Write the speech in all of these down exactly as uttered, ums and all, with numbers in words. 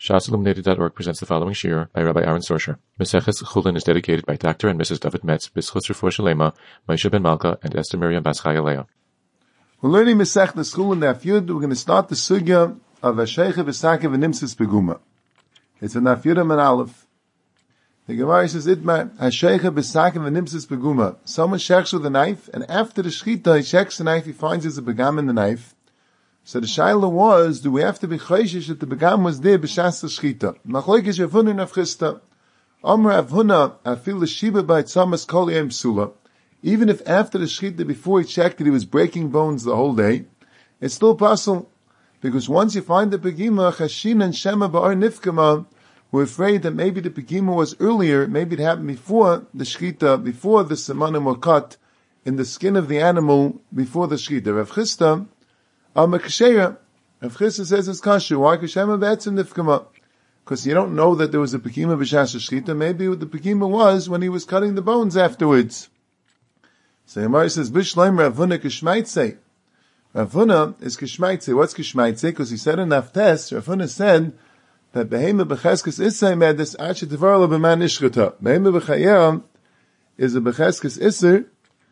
shas illuminated dot org presents the following shiur by Rabbi Aaron Sorsher. Maseches Chulin is dedicated by Doctor and Missus David Metz, B'schus Refuah Shalema, Moshe Ben Malka, and Esther Miriam Bas Chaya Leah. We're learning Masechtas Chulin Daf Yud. We're going to start the sugya of Hasheicha B'Sakev v'Nimtzas Beguma. It's in Daf Yud and Aleph. The Gemara says, "Itma Hasheicha B'Sakev v'Nimtzas Beguma." Someone shechs with a knife, and after the shechita, he checks the knife. He finds there's a begam in the knife. So the shaila was, do we have to be chayshish that the begam was there b'shas the shechita? Machlokes Rav Huna and Rav Chisda. Amar Rav Huna afil shiba by tzamas kol yom psula. Even if after the shechita, before he checked that he was breaking bones the whole day, it's still possible. Because once you find the begima, chashin and shema ba'ar nifkama, we're afraid that maybe the begima was earlier, maybe it happened before the shechita, before the semanim were cut in the skin of the animal, before the shechita. Rav Chisda, Amar Kasheya, Rav Chisda says it's kasher. Why kashema be'etzem nifkama? Because you don't know that there was a begima b'shas shechita. Maybe what the begima was when he was cutting the bones afterwards. So Yamar says, Bishleim Rav Huna kishmaitze. Rav Huna is kishmaitze. What's kishmaitze? Because he said in Naftes, Rav Huna said that behema b'cheskes isay medis ache tvarla b'man ishchata. Behema b'chayam is a b'cheskes iser.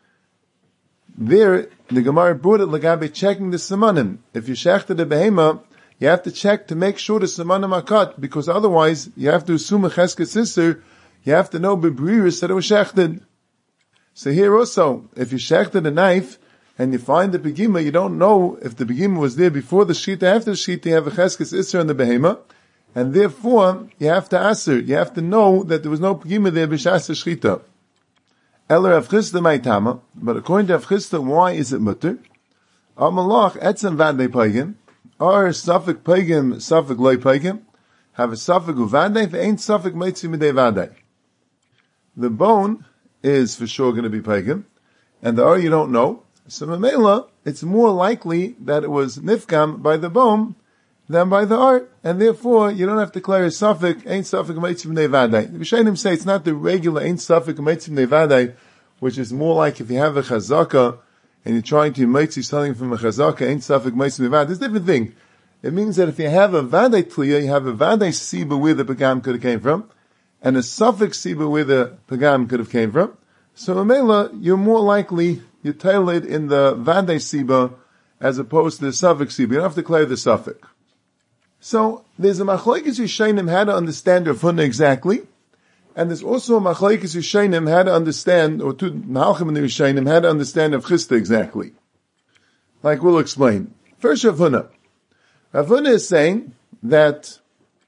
There, the Gemara brought it lagabe checking the semanim. If you shechted the behema, you have to check to make sure the semanim are cut, because otherwise you have to assume a cheskes iser. You have to know b'briris that it was shechted. So here also, if you shechted a knife and you find the begima, you don't know if the begima was there before the shechita, after the shechita, you have a cheskes iser on the behema, and therefore you have to aser. You have to know that there was no begima there b'shas shechita. Eller Rav Chisda Maitama, but according to Rav Chisda, why is it mutter? Amalach etzem vadei paigim, or safek paigim, safek loy paigim, have a safek uvadei, ve'ain safek meitzi midei vadei. The bone is for sure going to be paigim, and the or you don't know. So memela, it's more likely that it was nifkam by the bone than by the art, and therefore you don't have to declare a suffix, ain't suffix meitzim nevadai. The Rishonim say it's not the regular ain't suffix meitzim nevadai, which is more like if you have a chazaka and you're trying to meitzi something from a chazaka, ain't suffix meitzim nevadai. It's a different thing. It means that if you have a vadai tliya, you have a vadai siba where the pagam could have came from, and a suffix siba where the pagam could have came from. So Amela, you're more likely, you tail it in the vadai siba as opposed to the suffix siba. You don't have to declare the suffix. So, there's a machlokes Rishonim how to understand Rav Huna exactly, and there's also a machlokes Rishonim how to understand, or two Malchim in the Rishonim how to understand Rav Chisda exactly. Like we'll explain. First Rav Huna. Rav Huna is saying that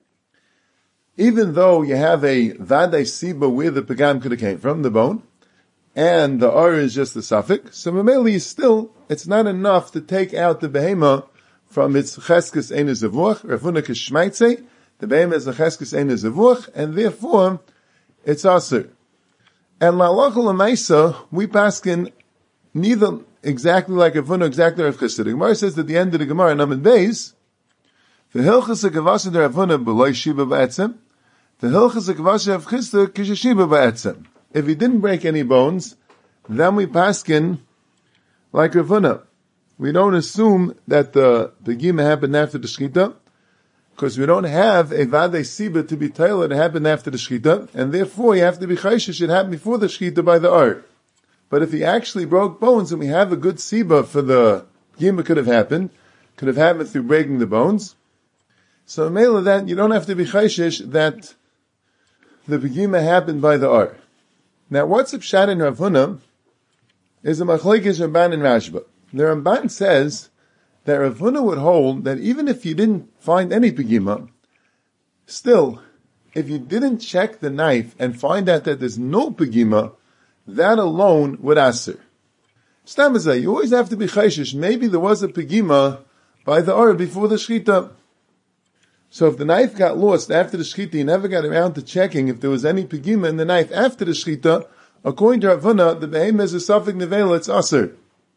even though you have a vadai siba where the pagam could have came from, the bone, and the or is just the suffix, so memeli still, it's not enough to take out the behema from its cheskes ein zevuach, Rav Huna kishmaitze, the behema is a cheskes ein zevuach, and therefore, it's aser. And la'alach l'maisa, we paskin neither exactly like Rav Huna, exactly like Rav Chisda. The Gemara says at the end of the Gemara, Namid Beis, the hilchas ha'kavasa de Rav Huna b'loi shiba ba'etzem, the hilchas ha'kavasa of Chisda kishishiba ba'etzem. If he didn't break any bones, then we paskin like Rav Huna. We don't assume that the begima happened after the shechita, because we don't have a vadei siba to be tailored. It happened after the shechita, and therefore you have to be chayshish. It happened before the shechita by the art. But if he actually broke bones, and we have a good siba for the begima could have happened, could have happened through breaking the bones. So mele that you don't have to be chayshish that the begima happened by the art. Now, what's up pshat in Rav Huna is a machlokes Ramban and Rashba. The Ramban says that Rav Huna would hold that even if you didn't find any pegima, still, if you didn't check the knife and find out that there's no pegima, that alone would aser. Stamazah, you always have to be chayshish. Maybe there was a pegima by the or before the shechita. So if the knife got lost after the shechita, you never got around to checking if there was any pegima in the knife after the shechita, according to Rav Huna, the behema is a suffix nevela, it's aser.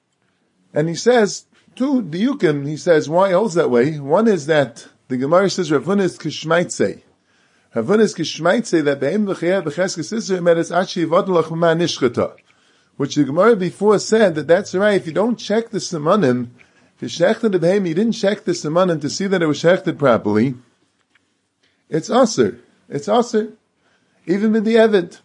And he says, two diyukim, he says, why he holds that way? One is that the Gemara says Rav Huna is kishmaitze. Rav Huna is kishmaitze that behem v'chayah b'cheskes isser meres achi yivadlach v'ma nishchata. Which the Gemara before said that that's right, if you don't check the semanim, if you shechted the behem, you didn't check the semanim to see that it was shechted properly, it's aser. It's aser. Even with the Evid.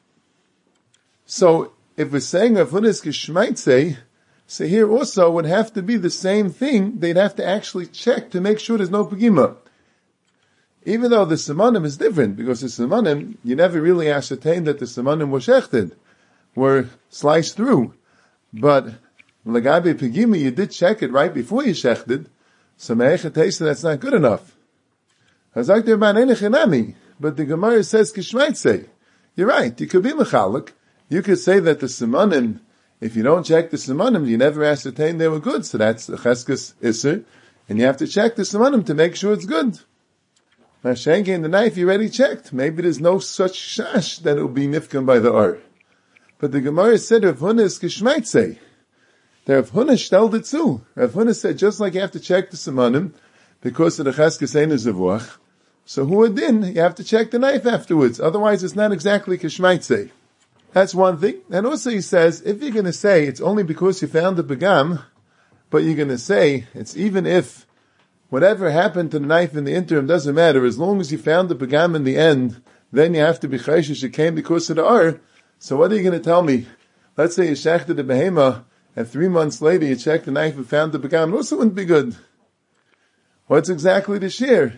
So, if we're saying Rav Huna is Kishmaitze, so here also would have to be the same thing. They'd have to actually check to make sure there's no Pegima. Even though the Simanim is different, because the Simanim, you never really ascertain that the Simanim were shechted, were sliced through. But, Lagabe Pegima, you did check it right before you shechted, so Me'echet that's not good enough. Hazak derban enechinami, but the Gemara says Kishmaitze. You're right, you could be Mechalik. You could say that the Simanim, if you don't check the Simanim, you never ascertain they were good, so that's the Cheskes Isser, and you have to check the Simanim to make sure it's good. Now, Shenke in the knife, you already checked. Maybe there's no such shash that it will be nifkan by the ar. But the Gemara said Rav Huna is Kishmaitze. The Rav Huna stelled it too. Rav Huna said just like you have to check the Simanim, because of the Cheskes Ein Zevuach, so who adin, you have to check the knife afterwards. Otherwise it's not exactly Kishmaitze. That's one thing. And also he says, if you're going to say it's only because you found the Begam, but you're going to say it's even if whatever happened to the knife in the interim doesn't matter, as long as you found the Begam in the end, then you have to be chayshish, it came because of the ar. So what are you going to tell me? Let's say you shechted the behema, and three months later you checked the knife and found the Begam, it also wouldn't be good. What's exactly the shear?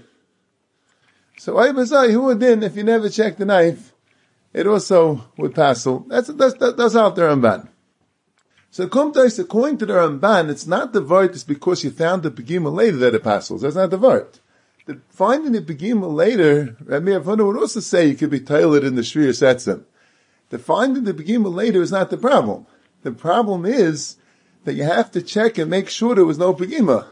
So Aybazai, who would then, if you never checked the knife, it also would passel. That's, that's, that's out the Ramban. So Kumtais, according to the Ramban, it's not the vart, it's because you found the Pegima later that it passels. That's not the vart. The finding the Pegima later, Rabbi Avona would also say you could be tailored in the Shrir Setzim. The finding the Pegima later is not the problem. The problem is that you have to check and make sure there was no Pegima.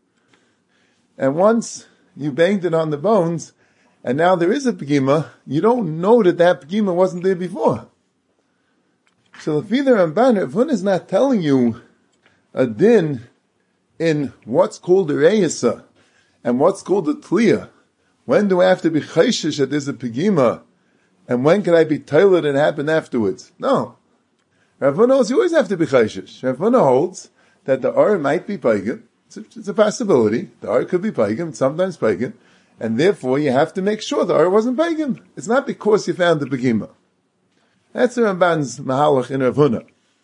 And once you banged it on the bones, and now there is a Pegima, you don't know that that Pegima wasn't there before. So if either Ramban, Rav Huna is not telling you a din in what's called a reyesa and what's called a tliya. When do I have to be chayshish that there's a Pegima, and when can I be tailored and happen afterwards? No. Rav Huna holds you always have to be chayshish. Rav Huna holds that the ar might be pagan. It's a, it's a possibility. The ar could be pagan, sometimes pagan. And therefore, you have to make sure the ar wasn't pagan. It's not because you found the Pegima. That's the Ramban's Mahalach in Rav Huna.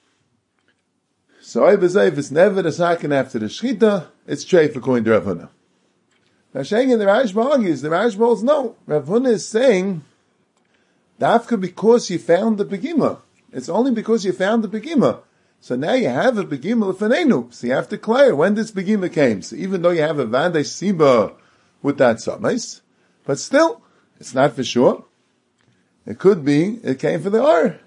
So I believe if it's never the second after the Shechita, it's treif according to Rav Huna. Now, Sheng in the Rashba argues, the Rashba holds no. Rav Huna is saying, Dafka because you found the Pegima. It's only because you found the Pegima. So now you have a Pegima l'fanenu. So you have to declare when this Pegima came. So even though you have a Vandai Siba with that Samais, but still, it's not for sure. It could be, it came for the ar.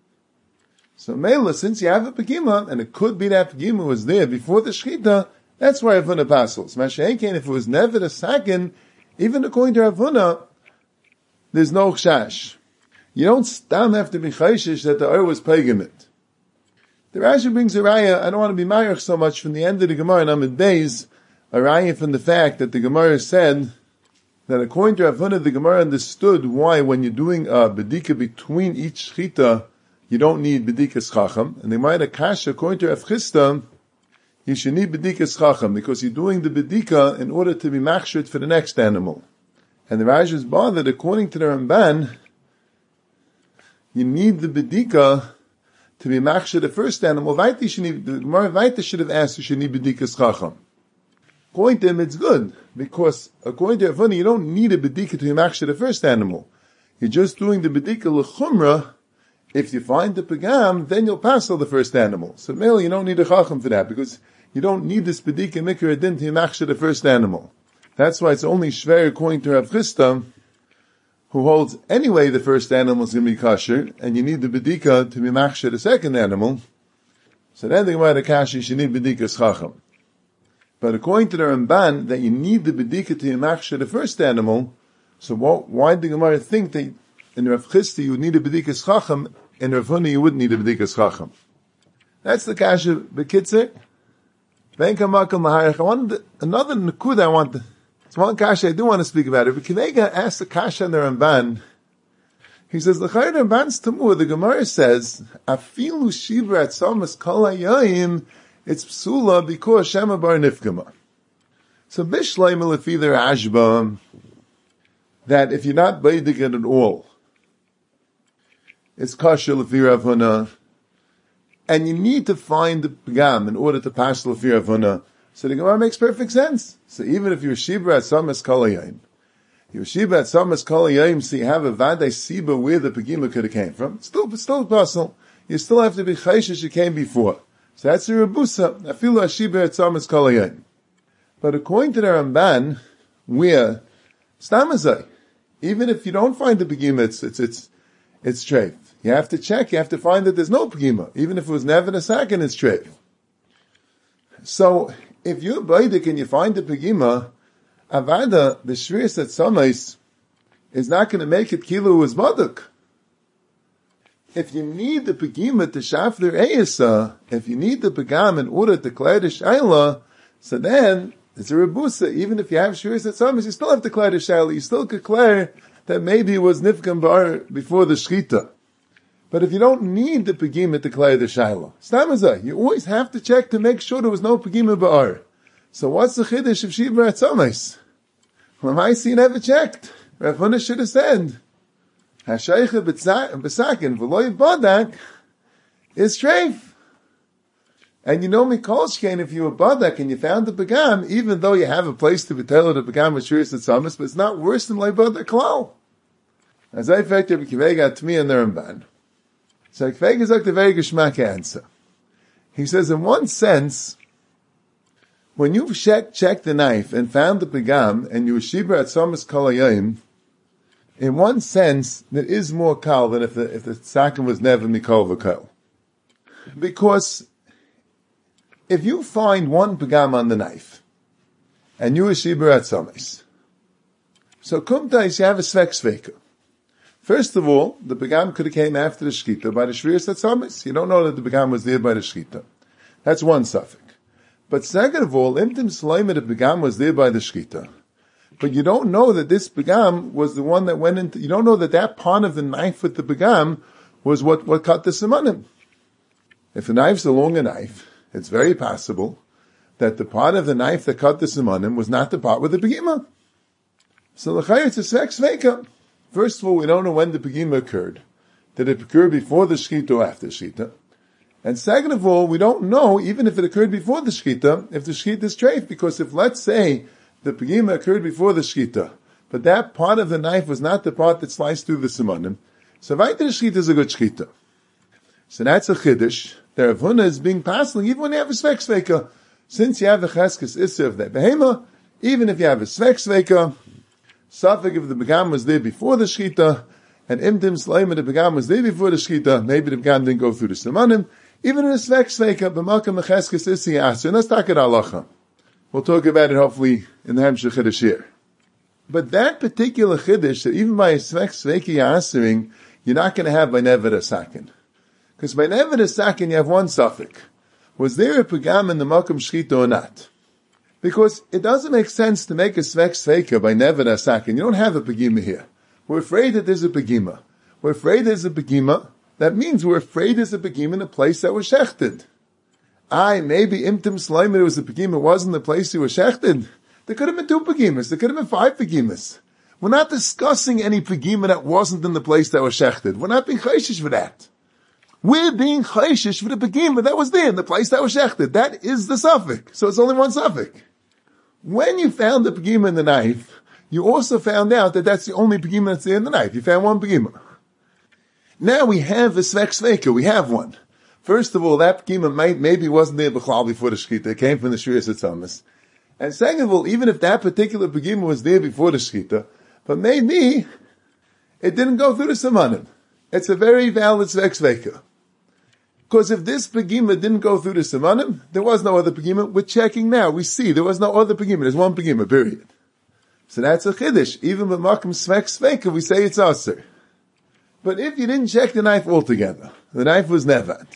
So Mela, since you have a Pegima, and it could be that Pegima was there before the Shechita, that's why Rav Huna passels. Masha'ekin, if it was never the second, even according to Rav Huna, there's no chash. You don't stam have to be chayshish that the ar was pagan it. The Rashi brings a raya, I don't want to be mayach so much from the end of the Gemara in Amid Beis, a raya from the fact that the Gemara said that according to Rav Huna, the Gemara understood why when you're doing a bedika between each shchita, you don't need bedikas chacham. And the Gemara Kasha, according to Rav Chisda, you should need bedikas chacham because you're doing the bedika in order to be machshut for the next animal. And the Rashi is bothered, according to the Ramban, you need the bedika to be machshut the first animal. Vaiti should need, the Gemara Vaita should have asked you should need bedikas chacham. According to him, it's good, because according to Rav Huna, you don't need a bedika to be machshut the first animal. You're just doing the bedika l'chumra. If you find the pegam, then you'll pass all the first animal. So mainly you don't need a chacham for that, because you don't need this bedika mikra adin to be machshut the first animal. That's why it's only shver according to Rav Chisda, who holds anyway the first animal is going to be kosher, and you need the bedika to be machshut the second animal. So then the Gemara Kashi, you need bedikas chacham. But according to the Ramban, that you need the bedika to be machshut the first animal, so what, why did the Gemara think that in Rav Chisda you would need a bedikas chacham, in Rav Huna you wouldn't need a bedikas chacham? That's the kasha b'kitzur. Venka makam laharich. I wanted another nakuda I want to, it's one kasha I do want to speak about it, but Kinega asked the kasha in the Ramban. He says, the Chayr Ramban's Tamur, the Gemara says, afilu shivra at samas kol hayayim, it's psula because Shema bar nifgama. So Bishleim lefi their ashba, that if you're not beidig at all, it's kosher l'fi Rav Huna, and you need to find the pagam in order to pass l'fi Rav Huna. So the Gemara makes perfect sense. So even if you're shiba at samas kol hayom, you're shiba at samas kol hayom, so you have a vadei siba where the pagima could have came from, it's still, it's still possible. You still have to be chayshish you came before. So that's a rebusa. Afilu ashiba at samas kol hayom. But according to the Ramban, where stamazai, even if you don't find the pagima, it's it's it's it's treif. You have to check. You have to find that there's no pagima, even if it was never a second. It's treif. So if you're baidik and you find the pagima, avada the shvius at samais is not going to make it kilu as baduk. If you need the pagima to shafler eisa, if you need the pagam in order to declare the shaila, so then it's a rebusa. Even if you have shvius at samais, you still have to declare the shaila. You still declare that maybe it was nifkan bar before the shchita. But if you don't need the pagima to declare the shaila, stamazah, you always have to check to make sure there was no pagima bar. So what's the chiddush of shiva at samais? Lamaisi never checked. Rav Huna should have said, Hashaycha b'sakin v'loy badak is treif. And you know Mikol Shkein, if you were badak and you found the pagam, even though you have a place to be tell the pagam with shvius at samais, but it's not worse than loy badak klal. As I fact, Rabbi Akiva got to me in the Ramban. So Akiva is like the very geschmack answer. He says, in one sense, when you've checked, checked the knife and found the pagam and you were shiba at samas kol hayom, in one sense, there is more kal than if the, if the sakin was never mikol v'kol. Because if you find one pagam on the knife, and you were shiba at samas, so kumtais you have a svek sveka. First of all, the pagam could have came after the shkita by the shvius at samas. You don't know that the pagam was there by the shkita. That's one suffix. But second of all, imtim slayma the pagam was there by the shkita. But you don't know that this pagam was the one that went into, you don't know that that part of the knife with the pagam was what, what cut the simanim. If the knife's a longer knife, it's very possible that the part of the knife that cut the simanim was not the part with the pagima. So l'chayr it's a svek sveka. First of all, we don't know when the pagima occurred. Did it occur before the shkita or after the shkita? And second of all, we don't know, even if it occurred before the shkita, if the shkita is treif, because if, let's say, the pagima occurred before the shkita, but that part of the knife was not the part that sliced through the simanim, so right the shkita is a good shkita. So that's a chiddush. The Rav Huna is being passing, even when you have a svek sveka. Since you have a cheskes issur of that behema, even if you have a svek sveka, suffix if the pagam was there before the shkita, and imtim slayma the pagam was there before the shkita, maybe the pagam didn't go through the simanim, even in a svek sveka, b'malka mecheskes issur yasir. Let's talk about halacha. We'll talk about it hopefully in the Hamshach Chiddush here. But that particular Chiddush, that even by a svek sveki yasering, you're not going to have by never a sakin. Because by never a sakin, you have one suffix. Was there a pagam in the Malkam Shchita or not? Because it doesn't make sense to make a svek sveka by never a sakin. You don't have a pagima here. We're afraid that there's a pagima. We're afraid there's a pagima. That means we're afraid there's a pagima in a place that was shechted. I maybe imtim slayma there was a pagima, wasn't the place he was shechted. There could have been two pagimas. There could have been five pagimas. We're not discussing any pagima that wasn't in the place that was shechted. We're not being chayshish for that. We're being chayshish for the pagima that was there in the place that was shechted. That is the suffix. So it's only one suffix. When you found the pagima in the knife, you also found out that that's the only pagima that's there in the knife. You found one pagima. Now we have a svek sveka. We have one. First of all, that pagima might, maybe wasn't there b'chlal before the shkita. It came from the shvius at samas. And second of all, even if that particular pagima was there before the shkita, but maybe it didn't go through the simanim. It's a very valid svek sveka. Because if this pagima didn't go through the simanim, there was no other pagima. We're checking now. We see there was no other pagima. There's one pagima, period. So that's a chiddush. Even with makam svek sveka, we say it's aser. But if you didn't check the knife altogether, the knife was nevad.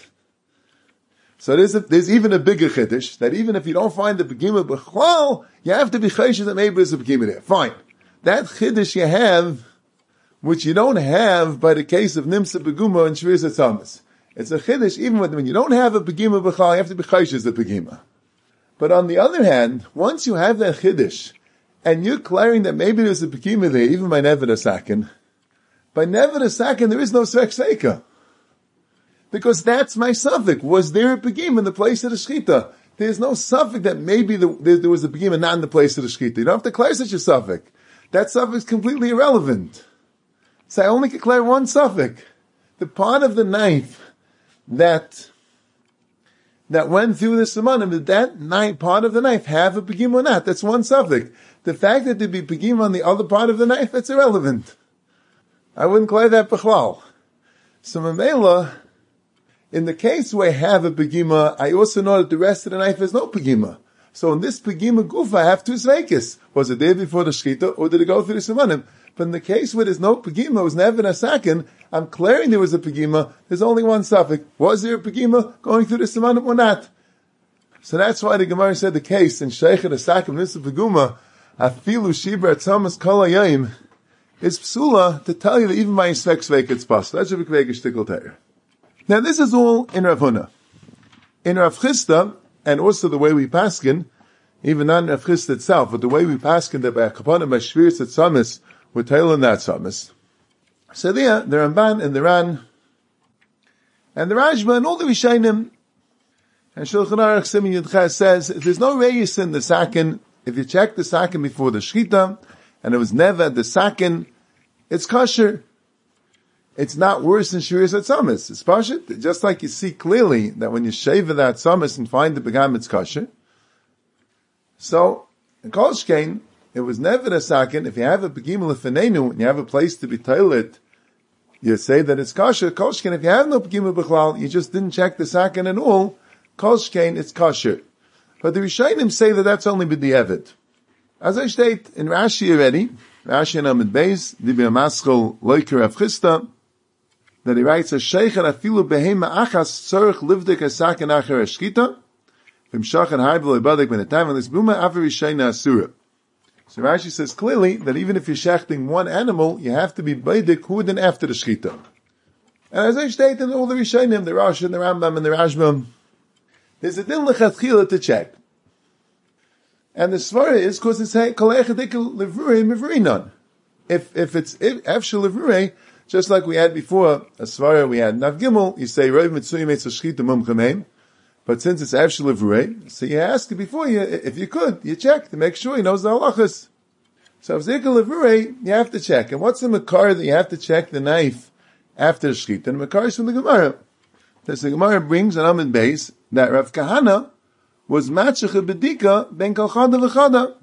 So there's, a, there's even a bigger chiddush, that even if you don't find the pagima b'chlal, you have to be chayshish that maybe there's a pagima there. Fine. That chiddush you have, which you don't have by the case of nimsa paguma and shvius at samas. It's a chiddush, even when you don't have a pagima b'chlal, you have to be chayshish the pagima. But on the other hand, once you have that chiddush, and you're declaring that maybe there's a pekima there, even by Neved HaSakin. By Neved HaSakin, there is no Svek Seika. Because that's my suffix. Was there a pekima in the place of the Shechita? There's no suffix that maybe the, there, there was a pekima not in the place of the Shechita. You don't have to declare such a suffix. That suffix is completely irrelevant. So I only declare one suffix. The part of the knife that that went through the simanim, did that knife, part of the knife have a pegim or not? That's one suffix. The fact that there be pegim on the other part of the knife, that's irrelevant. I wouldn't declare that b'chlal. So Mamela, in the case where I have a pegima, I also know that the rest of the knife has no pegima. So in this pegima gufa, I have two sveikis. Was it there before the shchita, or did it go through the simanim? But in the case where there's no pegima, it was never a sakin, I'm declaring there was a pegima, there's only one suffix. Was there a pegima going through the simanim or not? So that's why the Gemara said the case in Sheikh a sakin nisa peguma, afilu shibra tzamas kol hayayim, is psula to tell you that even by a svek sveik it's possible. That's a big shtickle teir. Now this is all in Rav Huna. In Rav Chisda, and also the way we paskin, even not in Rav Chisda itself, but the way we paskin that by a kapanim by shviris at tzamas, we're tailing that tzamas. So there, the Ramban and the Ran, and the Rashba, and all the Rishayim, and Shulchan Aruch Siman Yud Ches says, if there's no reyes in the sakin, if you check the sakin before the shchita, and it was never the sakin, it's kosher. It's not worse than Shiris at Tzamas. It's pashut. Just like you see clearly that when you shave that Tzamas and find the Begam, it's kosher. So, in Kol Shkein, it was never a sakin. If you have a Begim Lefenenu, and you have a place to be toilet, you say that it's kosher. Kol Shkein, if you have no Begim B'chlal, you just didn't check the sakin at all, Kol Shkein, it's kosher. But the Rishayim say that that's only b'di'evet. As I state in Rashi already, Rashi and Amid Beis, Dibir Maschel, Loiker Rav Chisda, that he writes, a sheikh and afilu behema achas tzorich livdik a sakin acher a shkita, vim shachan harbel ibadik ben etam, and this buma aver yishayna asura. So Rashi says clearly that even if you're shechting one animal, you have to be baidik who then after the shkita. And as I state in all the Rishayim, the Rosh and the Rambam and the Rashbam, there's a din lechatchila to check. And the svara is because it's kol echadik levrei mevrinan. If if it's efshel levrei, just like we had before, a svara we had Nav Gimel, you say Rav Mitzuyim Eitz Shchita Mumchameim, but since it's efshel levrei, so you ask before you, if you could, you check to make sure he knows the halachas. So if zikah levrei, you have to check. And what's the makar that you have to check the knife after the shchita? And the makar is from the Gemara. The Gemara brings an Amid Beis that Rav Kahana was matchach a bedika ben kol chada v'chada.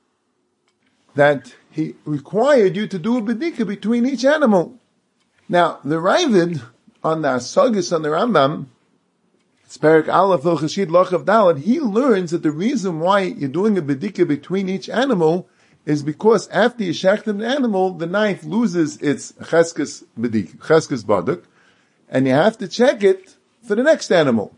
That he required you to do a bedika between each animal. Now, the Ravid on the Asagis on the Rambam, it's Perik Aleph Chashid Lochav Dalet, he learns that the reason why you're doing a bedika between each animal is because after you shechted an animal, the knife loses its cheskes bedik, cheskes baduk, and you have to check it for the next animal.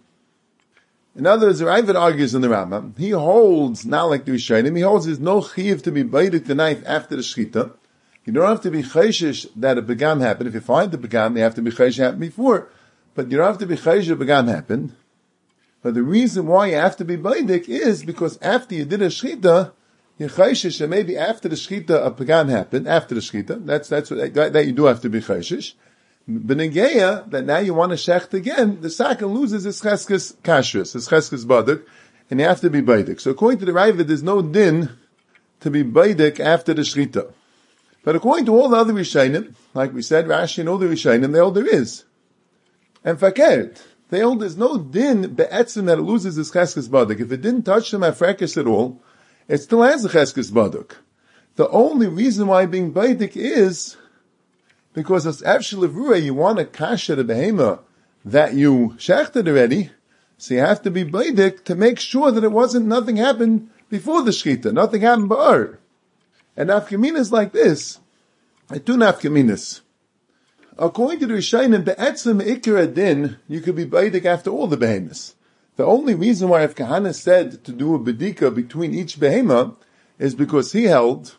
In other words, the Ravid argues in the Rambam, he holds, not like the Rishayim, he holds there's no chiv to be baidik the knife after the shchita. You don't have to be chayshish that a begam happened. If you find the begam, you have to be chayshish happened before. But you don't have to be chayshish a begam happened. But the reason why you have to be baidik is because after you did a shchita, you're chayshish, and maybe after the shchita a begam happened, after the shchita, that's, that's what, that, that you do have to be chayshish. Benegeya, that now you want to shecht again, the sakin loses its cheskes kashrus, its cheskes baduk, and you have to be baidik. So according to the Ravid, there's no din to be baidik after the shchita. But according to all the other Rishayim, like we said, Rashi and all the Rishayim, they hold there is. And fakert, they hold there's no din be'etzim that it loses its cheskes baduk. If it didn't touch them at frekes at all, it still has the cheskes baduk. The only reason why being baidik is because as afshel levrei, you want to kasher the behema that you shechted already, so you have to be baidik to make sure that it wasn't, nothing happened before the shchita, nothing happened ba'ar. And nafkaminas like this, two nafkaminas. According to the Rishayim, be'etzim ikra din, you could be baidik after all the behemoths. The only reason why Rav Kahana said to do a bedika between each behema is because he held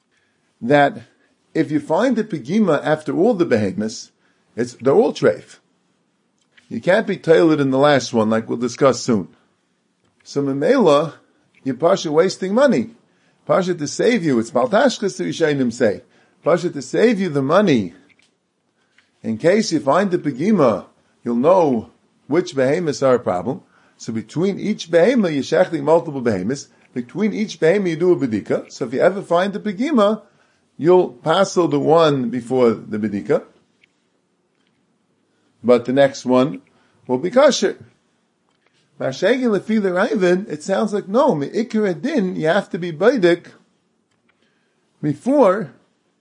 that if you find the pegima after all the behemoths, it's, they're all treif. You can't be tailored in the last one, like we'll discuss soon. So memela, you're partially wasting money. Pasha to save you, it's Baltashkas to Yishayim say. Pasha to save you the money. In case you find the Pegima, you'll know which behemoths are a problem. So between each behemoth, you shechting multiple behemoths. Between each behemoth, you do a bedika. So if you ever find the Pegima, you'll passel the one before the bedika. But the next one will be kosher. Mashegin lefi l'rayvin, it sounds like no, me'ikar din, you have to be baidik before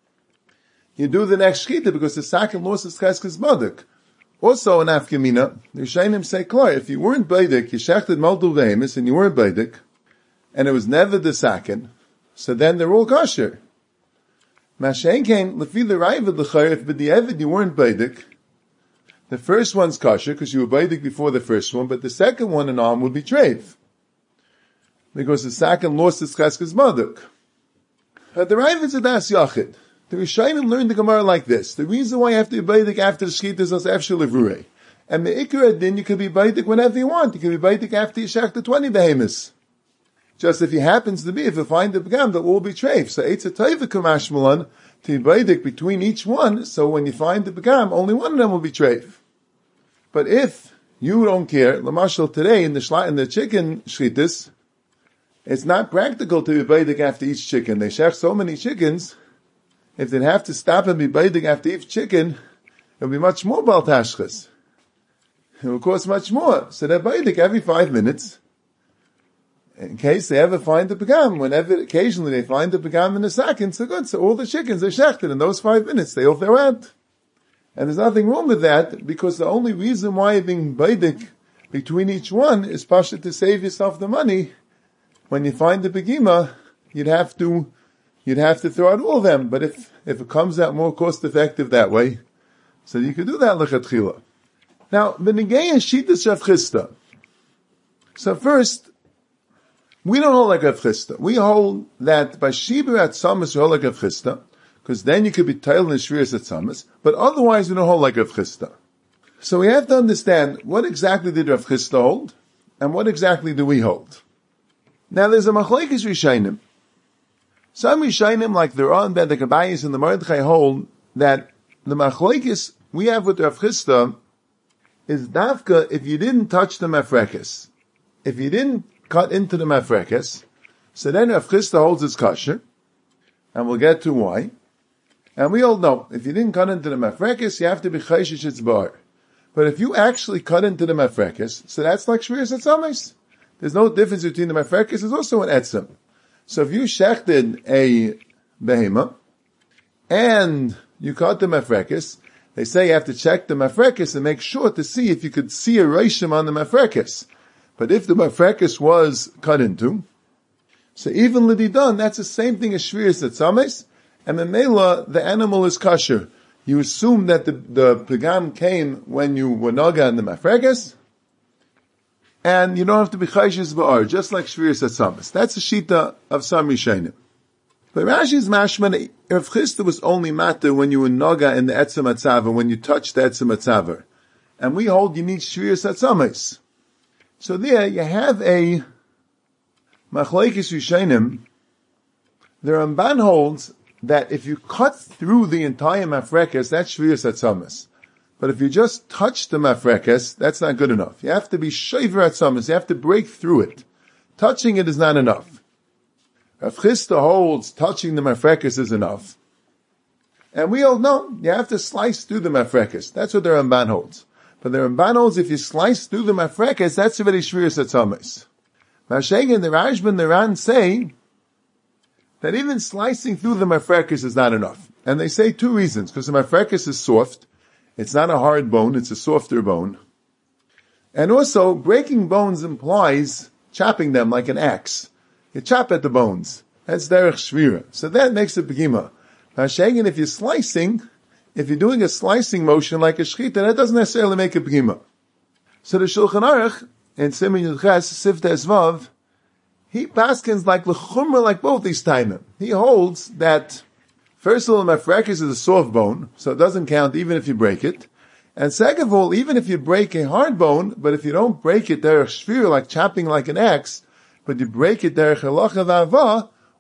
you do the next shkita, because the second loss is cheskes badik. Also in Afkamina, the Shainim say klar, if you weren't baidik, you shechted multiple vehemis, and you weren't baidik, and it was never the second, so then they're all kosher. Mashegin lefi l'rayvin l'chayr, if b'di'evid you weren't baidik, the first one's kosher, because you were baidik before the first one, but the second one in arm would be treif. Because the second lost its cheskes maduk. But the Rav is a das yachid. The Rishonim learned the Gemara like this. The reason why you have to be baidik after the shkita is as efshel levrurei. And the ikar adin, you can be baidik whenever you want. You can be baidik after you shech the twenty behemoths. Just if he happens to be, if you find the pagam, they'll all be treif. So it's a taiva kamashmalan, to be baidik between each one, so when you find the pagam, only one of them will be treif. But if you don't care, Lamashal today in the shla, in the chicken shchitas, it's not practical to be baidik after each chicken. They shech so many chickens, if they'd have to stop and be baidik after each chicken, it would be much more baltashchas. It would cost much more. So they're baidik every five minutes, in case they ever find the pagam. Whenever, occasionally they find the pagam in a second, so good. So all the chickens are shechted in those five minutes. They all throw out. And there's nothing wrong with that, because the only reason why you're being baidik between each one is pasha to save yourself the money. When you find the begima, you'd have to, you'd have to throw out all of them. But if, if it comes out more cost effective that way, so you could do that lechatchila. Now, benigay and shitas Rav Chisda. So first, we don't hold like Rav Chisda. We hold that by Shibur at Samas you hold like Rav Chisda, because then you could be tailed in Shviras at Samas, but otherwise we don't hold like Rav Chisda. So we have to understand what exactly did Rav Chisda hold, and what exactly do we hold. Now there's a machlekes Rishayim. Some Rishayim, like the Ran Ben, the Kabayis, and the Mordechai hold that the machlekes we have with Rav Chisda is dafka if you didn't touch the mafrekes. If you didn't cut into the mafrekes, so then Rav Chisda holds its kosher, and we'll get to why. And we all know, if you didn't cut into the mafrekes, you have to be chayshish it's bar. But if you actually cut into the mafrekes, so that's like shviras etzames. There's no difference between the mafrekes, there's also an etzem. So if you shechted a behema, and you cut the mafrekes, they say you have to check the mafrekes and make sure to see if you could see a reishim on the mafrekes. But if the mafrekes was cut into, so even lididan, that's the same thing as shviras etzames, and memela, the animal is kosher. You assume that the, the pagam came when you were naga in the mafreges, and you don't have to be chayshes ba'ar, just like shviras etzames. That's the shita of some Rishonim. But Rashi's mashman, Rav Chisda was only matter when you were naga in the etzem atzaver, when you touched the etzem atzaver. And we hold you need shviras etzames. So there you have a machlekes Rishonim. The Ramban holds that if you cut through the entire mafrekes, that's shviras etzames. But if you just touch the mafrekes, that's not good enough. You have to be shaver etzames. You have to break through it. Touching it is not enough. Rav Chisda holds touching the mafrekes is enough. And we all know, you have to slice through the mafrekes. That's what the Ramban holds. But the Ramban holds, if you slice through the mafrekes, that's already shviras etzames. Mashegin, the Rashban, the Ran say, that even slicing through the mafrekes is not enough. And they say two reasons, because the mafrekes is soft. It's not a hard bone, it's a softer bone. And also, breaking bones implies chopping them like an axe. You chop at the bones. That's derech shvira. So that makes it begima. Mashegin, if you're slicing, if you're doing a slicing motion like a shchita, that doesn't necessarily make it begima. So the Shulchan Aruch, in Siman Yudches, Sifta Esvav, he paskins like lechumra, like both these timim. He holds that, first of all, the mafrekes is a soft bone, so it doesn't count even if you break it. And second of all, even if you break a hard bone, but if you don't break it derech shvira, like chopping like an axe, but you break it derech halacha v'ava,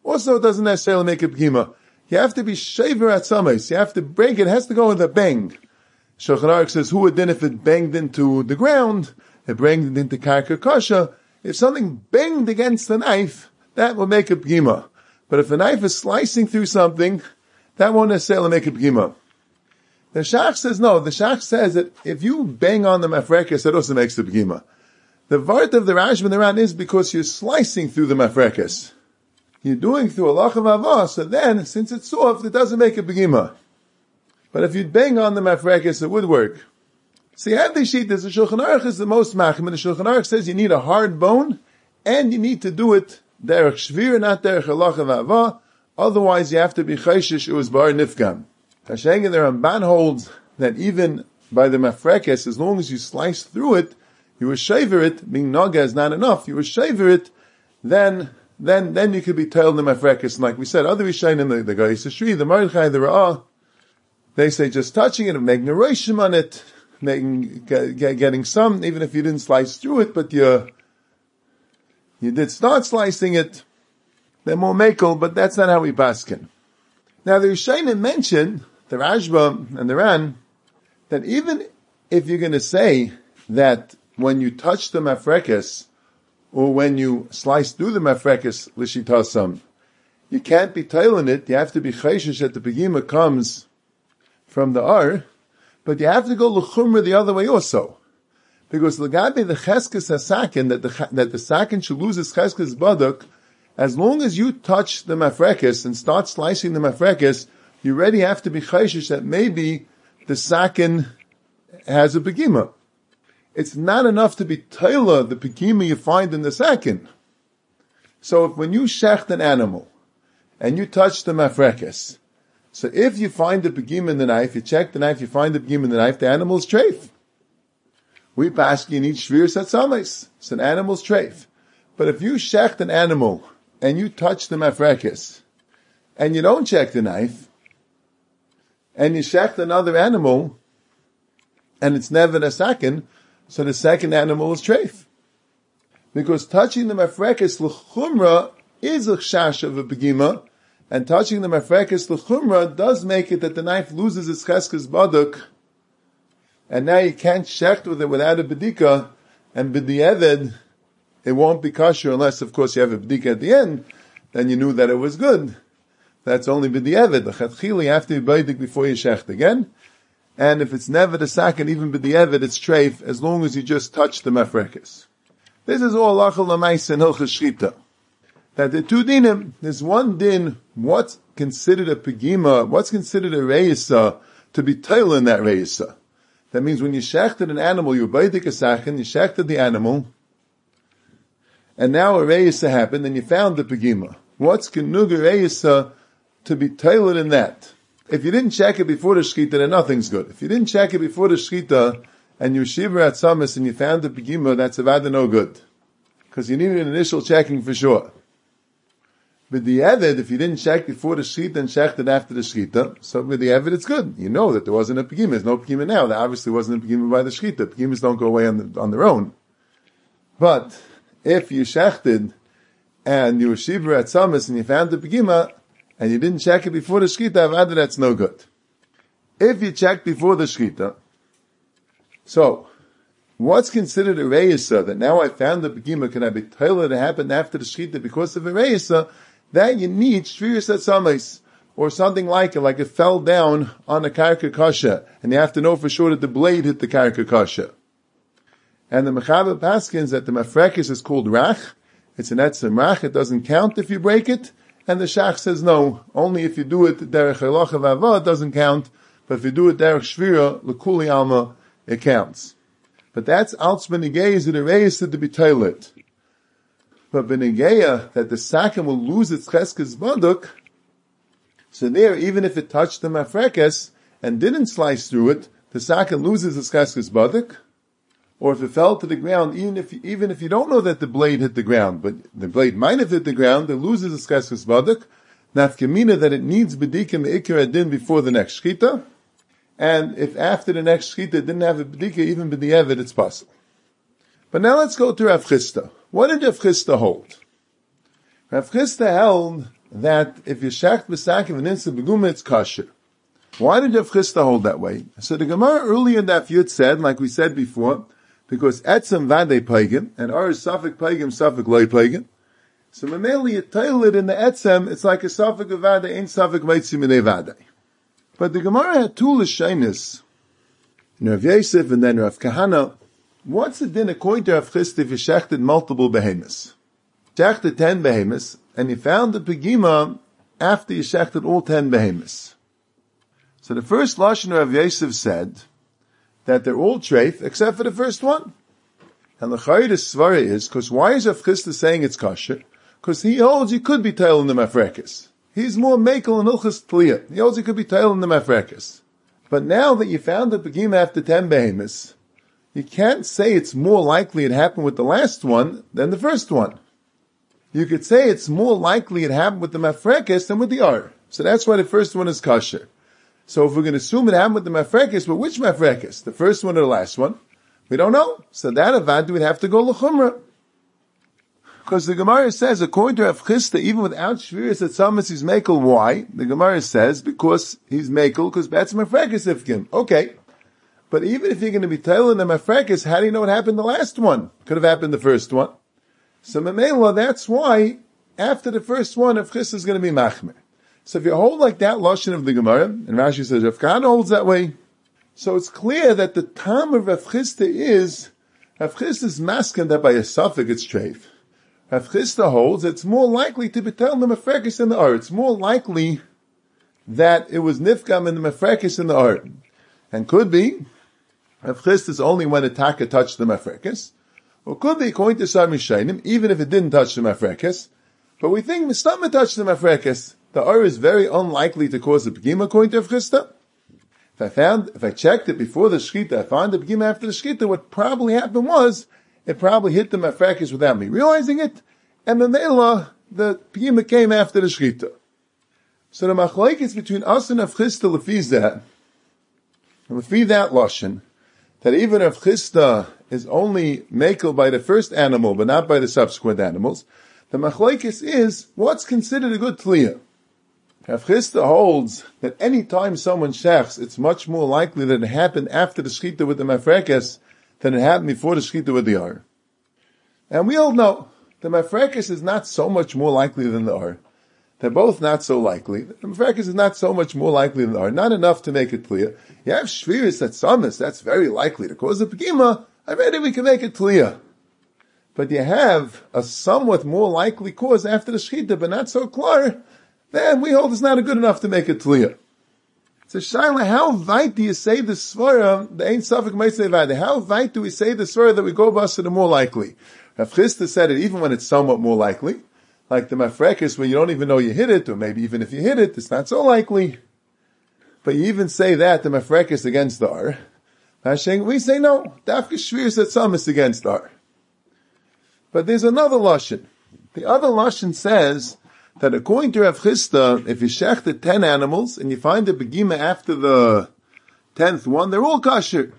also doesn't necessarily make a pgima. You have to be shaver at summers. You have to break it. It has to go with a bang. Shulchan Aruch says, who would then if it banged into the ground, it banged into karka kasha. If something banged against the knife, that will make a pgima. But if a knife is slicing through something, that won't necessarily make a pgima. The Shach says no. The Shach says that if you bang on the mafrekes, it also makes the pgima. The vart of the Rashba and the Ran is because you're slicing through the mafrekes. You're doing through a lach of avah, so then, since it's soft, it doesn't make a pgima. But if you'd bang on the mafrekes, it would work. So you have the sheet, the Shulchan Aruch is the most machim, and the Shulchan Aruch says you need a hard bone, and you need to do it derech shvir, not derech a lach of avah, otherwise you have to be chayshish, it was bar nifgam. Hasheng and the Ramban holds that even by the mafrekes, as long as you slice through it, you were shaver it, being naga is not enough, you were shaver it, then, then, then you could be tailed in the mafrekes. And like we said, other Rishayin in the, the Gais Shri, the Mordechai, the Ra'ah, they say just touching it and making a roshim on it, making, get, getting some, even if you didn't slice through it, but you, you did start slicing it, they're more makel, but that's not how we baskin. Now the Rishonim mentioned, the Rashba and the Ran, that even if you're going to say that when you touch the mafrekes, or when you slice through the mafrekes, lishitasam, you can't be tailing it, you have to be chayshish that the pegima comes from the ar, but you have to go l'chumra the other way also. Because l'gabe the cheskes hasakin, that the, that the sakin should lose its cheskes baduk, as long as you touch the mafrekes and start slicing the mafrekes, you already have to be chayshish that maybe the sakin has a pegima. It's not enough to be taila, the pegima you find in the sakin. So if when you shecht an animal, and you touch the mafrekes, so if you find the pegima in the knife, you check the knife, you find the pegima in the knife, the animal's treif. We pass you need shvir satzames. It's an animal's treif. But if you shecht an animal, and you touch the mafrekes, and you don't check the knife, and you shecht another animal, and it's never a second, so the second animal is treif. Because touching the mafrekes l'chumra is a chash of a pegima, and touching the mafrekes l'chumra does make it that the knife loses its cheskes baduk, and now you can't shecht with it without a bedika, and b'di'eved, it won't be kosher unless, of course, you have a bedika at the end, then you knew that it was good. That's only b'di'eved. The chatchili, you have to be beidik before you shecht again. And if it's never the sakin, even b'di'eved, it's treif, as long as you just touch the mafrekes. This is all lachal l'maisa and hilchas shrita. That the two dinim, there's one din, what's considered a pegima, what's considered a reisa, to be tail in that reisa. That means when you shechted an animal, you beidik a sakin, you shechted the animal, and now a reisa happened, and you found the pegima. What's kenug a reisa to be tailored in that? If you didn't check it before the shchita, then nothing's good. If you didn't check it before the shchita, and you shiver at samis and you found the pegima, that's avada no good. Because you needed an initial checking for sure. But the evid, if you didn't check before the shchita and checked it after the shchita, so with the evid it's good. You know that there wasn't a pegima. There's no pegima now. There obviously wasn't a pegima by the shchita. Pegimas don't go away on, the, on their own. But if you shechted and you were shiver at samis and you found the pegima, and you didn't check it before the shchita, avada, that's no good. If you checked before the shchita, so, what's considered a reisa, that now I found the pegima, can I be told it happened after the shchita because of a reisa, that you need shviris atzames, or something like it, like it fell down on a karka kasha, and you have to know for sure that the blade hit the karka kasha. And the mechaber paskins that the mafrekes is called rach, it's an etzem rach, it doesn't count if you break it, and the shach says no, only if you do it derech halacha v'avah, it doesn't count, but if you do it derech shvira, l'kuli alma, it counts. But that's alts b'negeya is it a reis to be tailit. But b'negeya, that the sakin will lose its cheskes baduk, so there, even if it touched the mafrekes, and didn't slice through it, the sakin loses its cheskes baduk, or if it fell to the ground, even if even if you don't know that the blade hit the ground, but the blade might have hit the ground, it loses its cheskes baduk, nafkamina that it needs b'dika me'ikar adin before the next shchita, and if after the next shchita it didn't have a b'dika, even b'di'evid, it's possible. But now let's go to Rav Chisda. What did Rav Chisda hold? Rav Chisda held that if you shecht b'sakiv and insa beguma, it's kosher. Why did Rav Chisda hold that way? So the Gemara earlier in that Yud said, like we said before, because etzem vade pagan, and ar is suffik pagan, suffik loy pagan. So mameli you tail it in the etzem, it's like a suffik of vade, ain't suffik meitzi minei vade. But the Gemara had two l'shainis, Rav Yosef and then Rav Kahana. What's the din according to Rav Chisda if you shechted multiple behemoths? Shechted ten behemoths, and you found the pegima after you shechted all ten behemoths. So the first lashon Rav Yosef said that they're all treif except for the first one. And the chayid svara is, because why is Rav Chisda saying it's kosher? Because he holds you could be tail in the mafrekes. He's more makel and ilchas tliyah. He holds you could be tail in the mafrekes. But now that you found the pegima after ten behemoths, you can't say it's more likely it happened with the last one than the first one. You could say it's more likely it happened with the mafrekes than with the ar. So that's why the first one is kosher. So if we're going to assume it happened with the mafrekes, but which mafrekes? The first one or the last one? We don't know. So that avad would have to go l'chumrah. Because the Gemara says, according to Rav Chisda, even without shviris at summits he's makel. Why? The Gemara says, because he's makel, because that's mafrekes ifkim. Okay. But even if you're going to be telling the mafrekes, how do you know what happened the last one? Could have happened the first one. So memela, that's why, after the first one, Rav Chisda is going to be machmer. So if you hold like that lashon of the Gemara, and Rashi says Rav Kahana holds that way, so it's clear that the tam of Rav Chisda is, Rav Chisda is masking that by a suffix it's treif. Rav Chisda holds it's more likely to be telling the mafrekes in the art. It's more likely that it was nifgam in the mafrekes in the art. And could be, Rav Chisda is only when the taka touched the mafrekes, or could be according to Sar Mishainim, even if it didn't touch the mafrekes, but we think Mistama touched the mafrekes. The ar is very unlikely to cause a pegima according to Rav Chisda. If I found, if I checked it before the shkita, I found the pegima after the shkita, what probably happened was, it probably hit the mafrekes without me realizing it, and the Mela, the pegima came after the shkita. So the machlokes between us and Rav Chisda lefi that, and lefi that lashon, that even Rav Chisda is only makel by the first animal, but not by the subsequent animals, the machlokes is, what's considered a good tliyah? Rav Chisda holds that any time someone shechs, it's much more likely that it happened after the shchita with the mafrekes than it happened before the shchita with the ar. And we all know the mafrekes is not so much more likely than the ar. They're both not so likely. The mafrekes is not so much more likely than the ar. Not enough to make it clear. You have shviris at summits, that's very likely to cause a pegima. I read we can make it clear. But you have a somewhat more likely cause after the shchita, but not so clear. Then we hold it's not good enough to make it clear. So Shaila, how weit do you say the svara, the ain't suffik meisei vade? How weit do we say the svara that we go bus to the more likely? Rav Chisda said it even when it's somewhat more likely. Like the mafrekes when you don't even know you hit it, or maybe even if you hit it, it's not so likely. But you even say that, the mafrekes against the ar. We say no, dafka shvir said some is against ar. But there's another lashon. The other lashon says, that according to Rav Chisda, if you shechted ten animals and you find the begima after the tenth one, they're all kosher.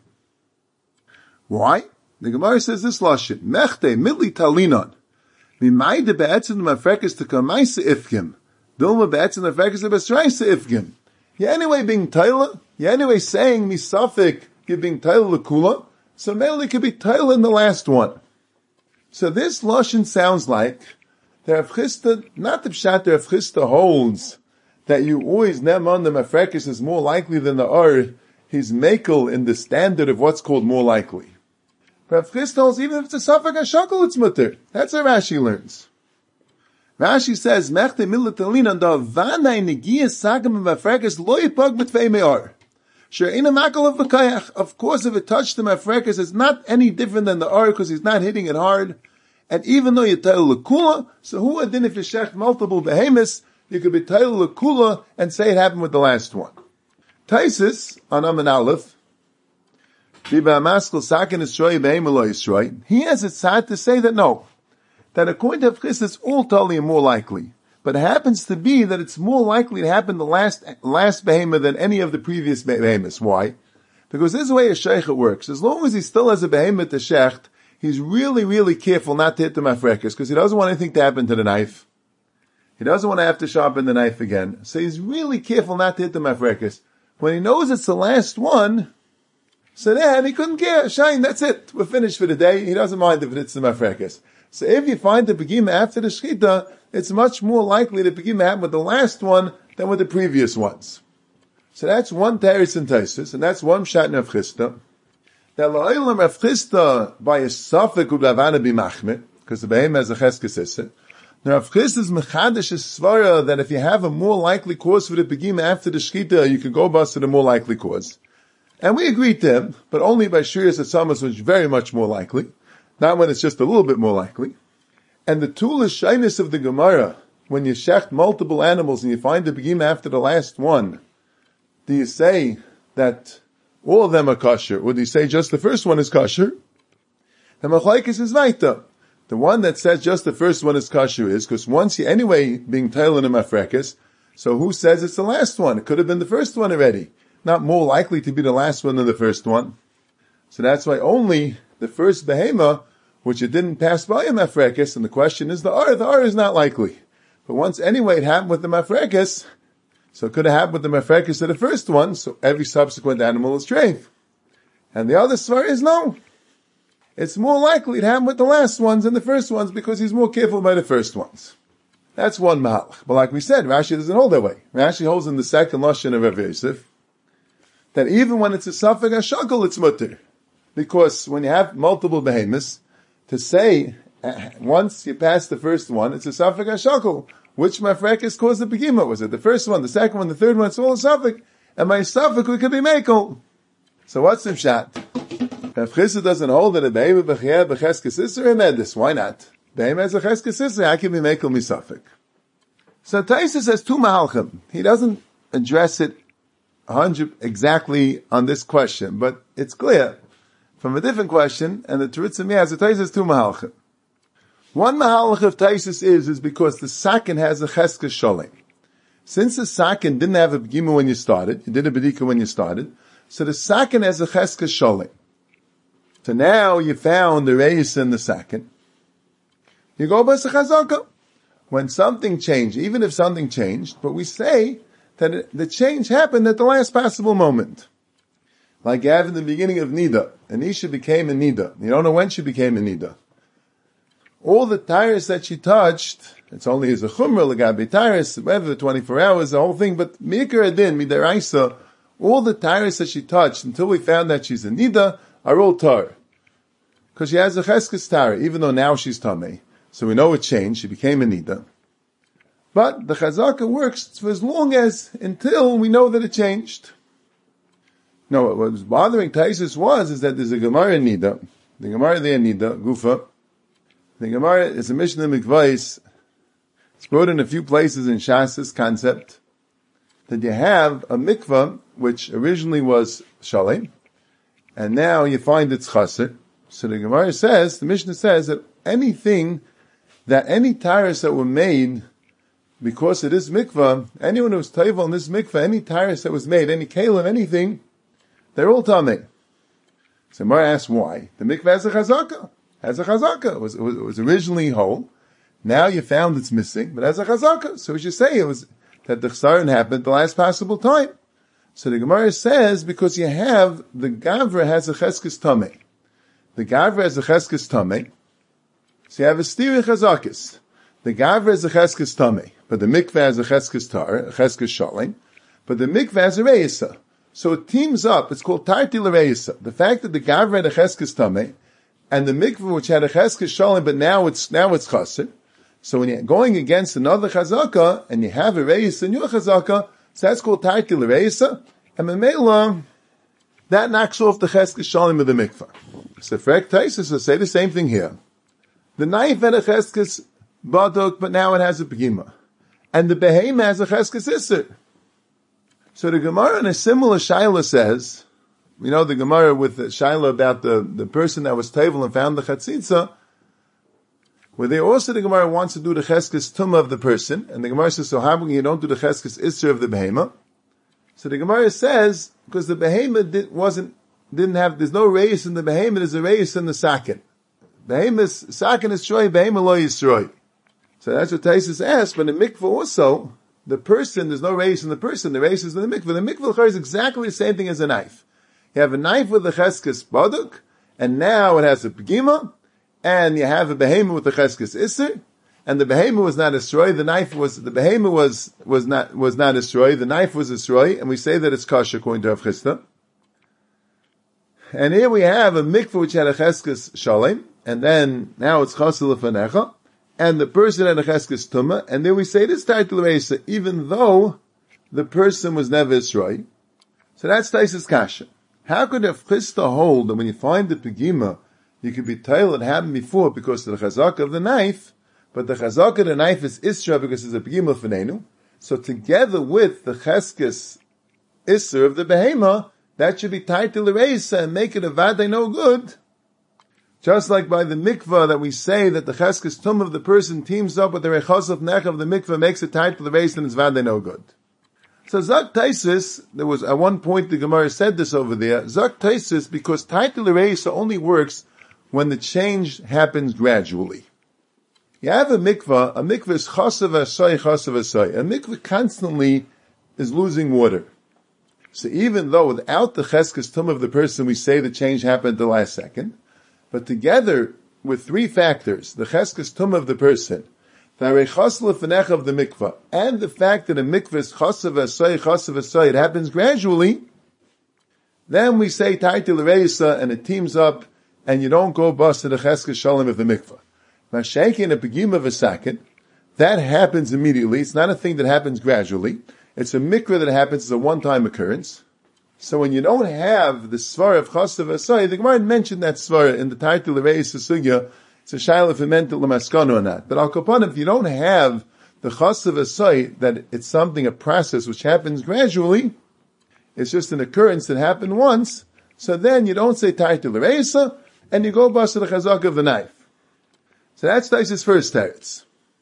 Why? The Gemara says this lashon: Mechte midli talinon, mimayde be'etzin mafrekes to kamaisa ifkim, dilma be'etzin mafrekes to besraisa ifkim. You anyway being taila, you anyway saying misafik giving taila lekula, so mainly could be taila in the last one. So this lashon sounds like the Rav Chisda, not the pshat the Rav Chisda holds that you always neman the mafrekes is more likely than the ar. He's makel in the standard of what's called more likely. Rav Chisda holds even if it's a safek hashakol it's mutter. That's how Rashi learns. Rashi says mechte milatalina da vanay negias sagam mafrekes lo yipag b'tvei me'ar. Sure, in a makel of the kayach. Of course, if it touched the mafrekes, it's not any different than the ar because he's not hitting it hard. And even though you tail lekula, so who adin if you shech multiple behemoths, you could be tail lekula and say it happened with the last one. Taisis on Amin Aleph, he has it sad to say that no, that according to Chis it's all totally and more likely, but it happens to be that it's more likely to happen the last last behemoth than any of the previous behemoths. Why? Because this is the way a sheikh works. As long as he still has a behemoth to shecht, he's really, really careful not to hit the mafrekes, because he doesn't want anything to happen to the knife. He doesn't want to have to sharpen the knife again. So he's really careful not to hit the mafrekas. When he knows it's the last one, so then he couldn't care. Shine, that's it. We're finished for the day. He doesn't mind if it hits the mafrekas. So if you find the begima after the shchita, it's much more likely the begima happened with the last one than with the previous ones. So that's one teretz in Taisus, and that's one shat in Rav Chisda. That la'olam Rav Chisda by a safek u'b'lavana b'machmir, because the behem has a cheskes isser. Now Rav Chisda's mechadish is svara that if you have a more likely cause for the begima after the shchita, you can go bust to the more likely cause. And we agreed to him, but only by Shrias Atzamas, which is very much more likely. Not when it's just a little bit more likely. And the tulish shyness of the Gemara, when you shecht multiple animals and you find the begima after the last one, do you say that all of them are kosher, or do you say just the first one is kosher? The machlokes is weiter. The one that says just the first one is kosher is, because once you anyway being tailed in a mafrekas, so who says it's the last one? It could have been the first one already. Not more likely to be the last one than the first one. So that's why only the first behema, which it didn't pass by a mafrekas, and the question is the ar, the ar is not likely. But once anyway it happened with the mafrekas, so it could have happened with the mafrekas of the first one, so every subsequent animal is treif. And the other svar is no. It's more likely it happened with the last ones than the first ones because he's more careful by the first ones. That's one mahalach. But like we said, Rashi doesn't hold that way. Rashi holds in the second lashon of Rav Yosef that even when it's a safek hashakol, it's mutter. Because when you have multiple behemoths, to say, uh, once you pass the first one, it's a safek hashakol. Which mafrekas caused the begima? Was it the first one, the second one, the third one? It's all a safek. And by safek, we could be mekel. So what's the pshat? Rav Chisda doesn't hold that a behema b'chiyah b'cheskes isser emedis. Why not? Behema has a cheskes isser. I can be mekel misafek. So Taisus has two mahalchim. He doesn't address it a hundred exactly on this question, but it's clear from a different question, and the Terutzim has a Taisus has two mahalchim. One mahalach of Taisus is, is because the sakin has a cheskes sholem. Since the sakin didn't have a begima when you started, you did a bedika when you started, so the sakin has a cheskes sholem. So now you found the reis in the sakin. You go by the chazaka. When something changed, even if something changed, but we say that it, the change happened at the last possible moment. Like you have in the beginning of Nida. Anisha became a Nida. You don't know when she became a Nida. All the tires that she touched, it's only as a chumrah, legabe tires, whatever, twenty-four hours, the whole thing, but mikar adin, midaraisa, all the tires that she touched until we found that she's a Nida are all tar. Because she has a cheskes tara, even though now she's tamei. So we know it changed, she became a Nida. But the chazaka works for as long as, until we know that it changed. No, what was bothering Taisus was, is that there's a Gemara in Nida. The Gemara there in Nida, Gufa. The Gemara is a Mishnah Mikvais. It's brought in a few places in Shas's concept that you have a mikvah, which originally was shalem, and now you find it's chaser. So the Gemara says, the Mishnah says that anything, that any tires that were made because of this mikvah, anyone who was tayvel in this mikvah, any tires that was made, any kalim, anything, they're all tamei. So Gemara asks why. The mikvah has a chazaka. Has a chazaka. It was, it was, it was originally whole. Now you found it's missing, but has a chazaka. So we should say it was that the chsaron happened at the last possible time. So the Gemara says, because you have, the gavra has a cheskes tamei. The gavra has a cheskes tamei. So you have a stiri chazakis. The gavra has a cheskes tamei, but the mikveh has a cheskes tar, a cheskes shalem, but the mikveh has a reisa. So it teams up. It's called tarti l'reisa. The fact that the gavra had a cheskes tamei, and the mikveh which had a cheskes shalem, but now it's now it's chaser. So when you're going against another chazaka and you have a reisa in your chazaka, so that's called tarti l'reisa, and memela that knocks off the cheskes shalem of the mikveh. So Frek Taisus will say the same thing here. The knife had a cheskes baduk, but now it has a begima, and the behema has a cheskes isser. So the Gemara in a similar shaila says, you know, the Gemara with the shaila about the, the person that was table and found the chatzitza, where they also, the Gemara wants to do the cheskes tumah of the person, and the Gemara says, so how come you don't do the cheskes isser of the behema? So the Gemara says, because the behema did, wasn't, didn't have, there's no reis in the behema, there's a reis in the sakin. Behema's sakin is shroy, behema lo yisroy. So that's what Taisus asked, but in mikvah also, the person, there's no reis in the person, the reis is in the mikvah. The mikvah is exactly the same thing as a knife. You have a knife with a cheskes baduk, and now it has a pegima, and you have a behemoth with a cheskes iser, and the behemoth was not a sroy, the knife was, the behemoth was, was not, was not a sroy, the knife was a sroy, and we say that it's kosher according to Rav Chisda. And here we have a mikvah which had a cheskes shalem, and then now it's chasel lefanecha, and the person had a cheskes tumah, and then we say this title reisa, even though the person was never a sroy. So that's Taisus kasha. How could Rav Chisda hold that when you find the pegima, you could be told it happened before because of the chazak of the knife, but the chazak of the knife is isra because it's a pegima fenenu. So together with the cheskes isra of the behema, that should be tied to the reisa and make it a vaday no good. Just like by the mikvah that we say that the cheskes tum of the person teams up with the rechos of nech of the mikvah makes it tied to the reisa and it's vaday no good. So Zak Taisus, there was at one point the Gemara said this over there, Zak Taisus because tied to the reisa only works when the change happens gradually. You have a mikvah, a mikvah is chasav asay, chasav asay. A mikvah constantly is losing water. So even though without the cheskes tum of the person we say the change happened at the last second, but together with three factors, the cheskes tum of the person, the arechas lefenech of the mikvah, and the fact that a mikvah is chasav asay, chasav asay, it happens gradually, then we say taiti l'reisa and it teams up and you don't go bust to the cheskes shalom of the mikvah. Mashayki in a pegima of a second, that happens immediately. It's not a thing that happens gradually. It's a mikvah that happens as a one-time occurrence. So when you don't have the svara of chasav asay, the Gemara mentioned that svara in the title of Reis Sugya. It's a shayla if it meant l'maskano or not. But al kapan, if you don't have the chasav asay, that it's something, a process which happens gradually, it's just an occurrence that happened once, so then you don't say title of Reisa, and you go bust to the chazak of the knife. So that's Taisus' first teretz.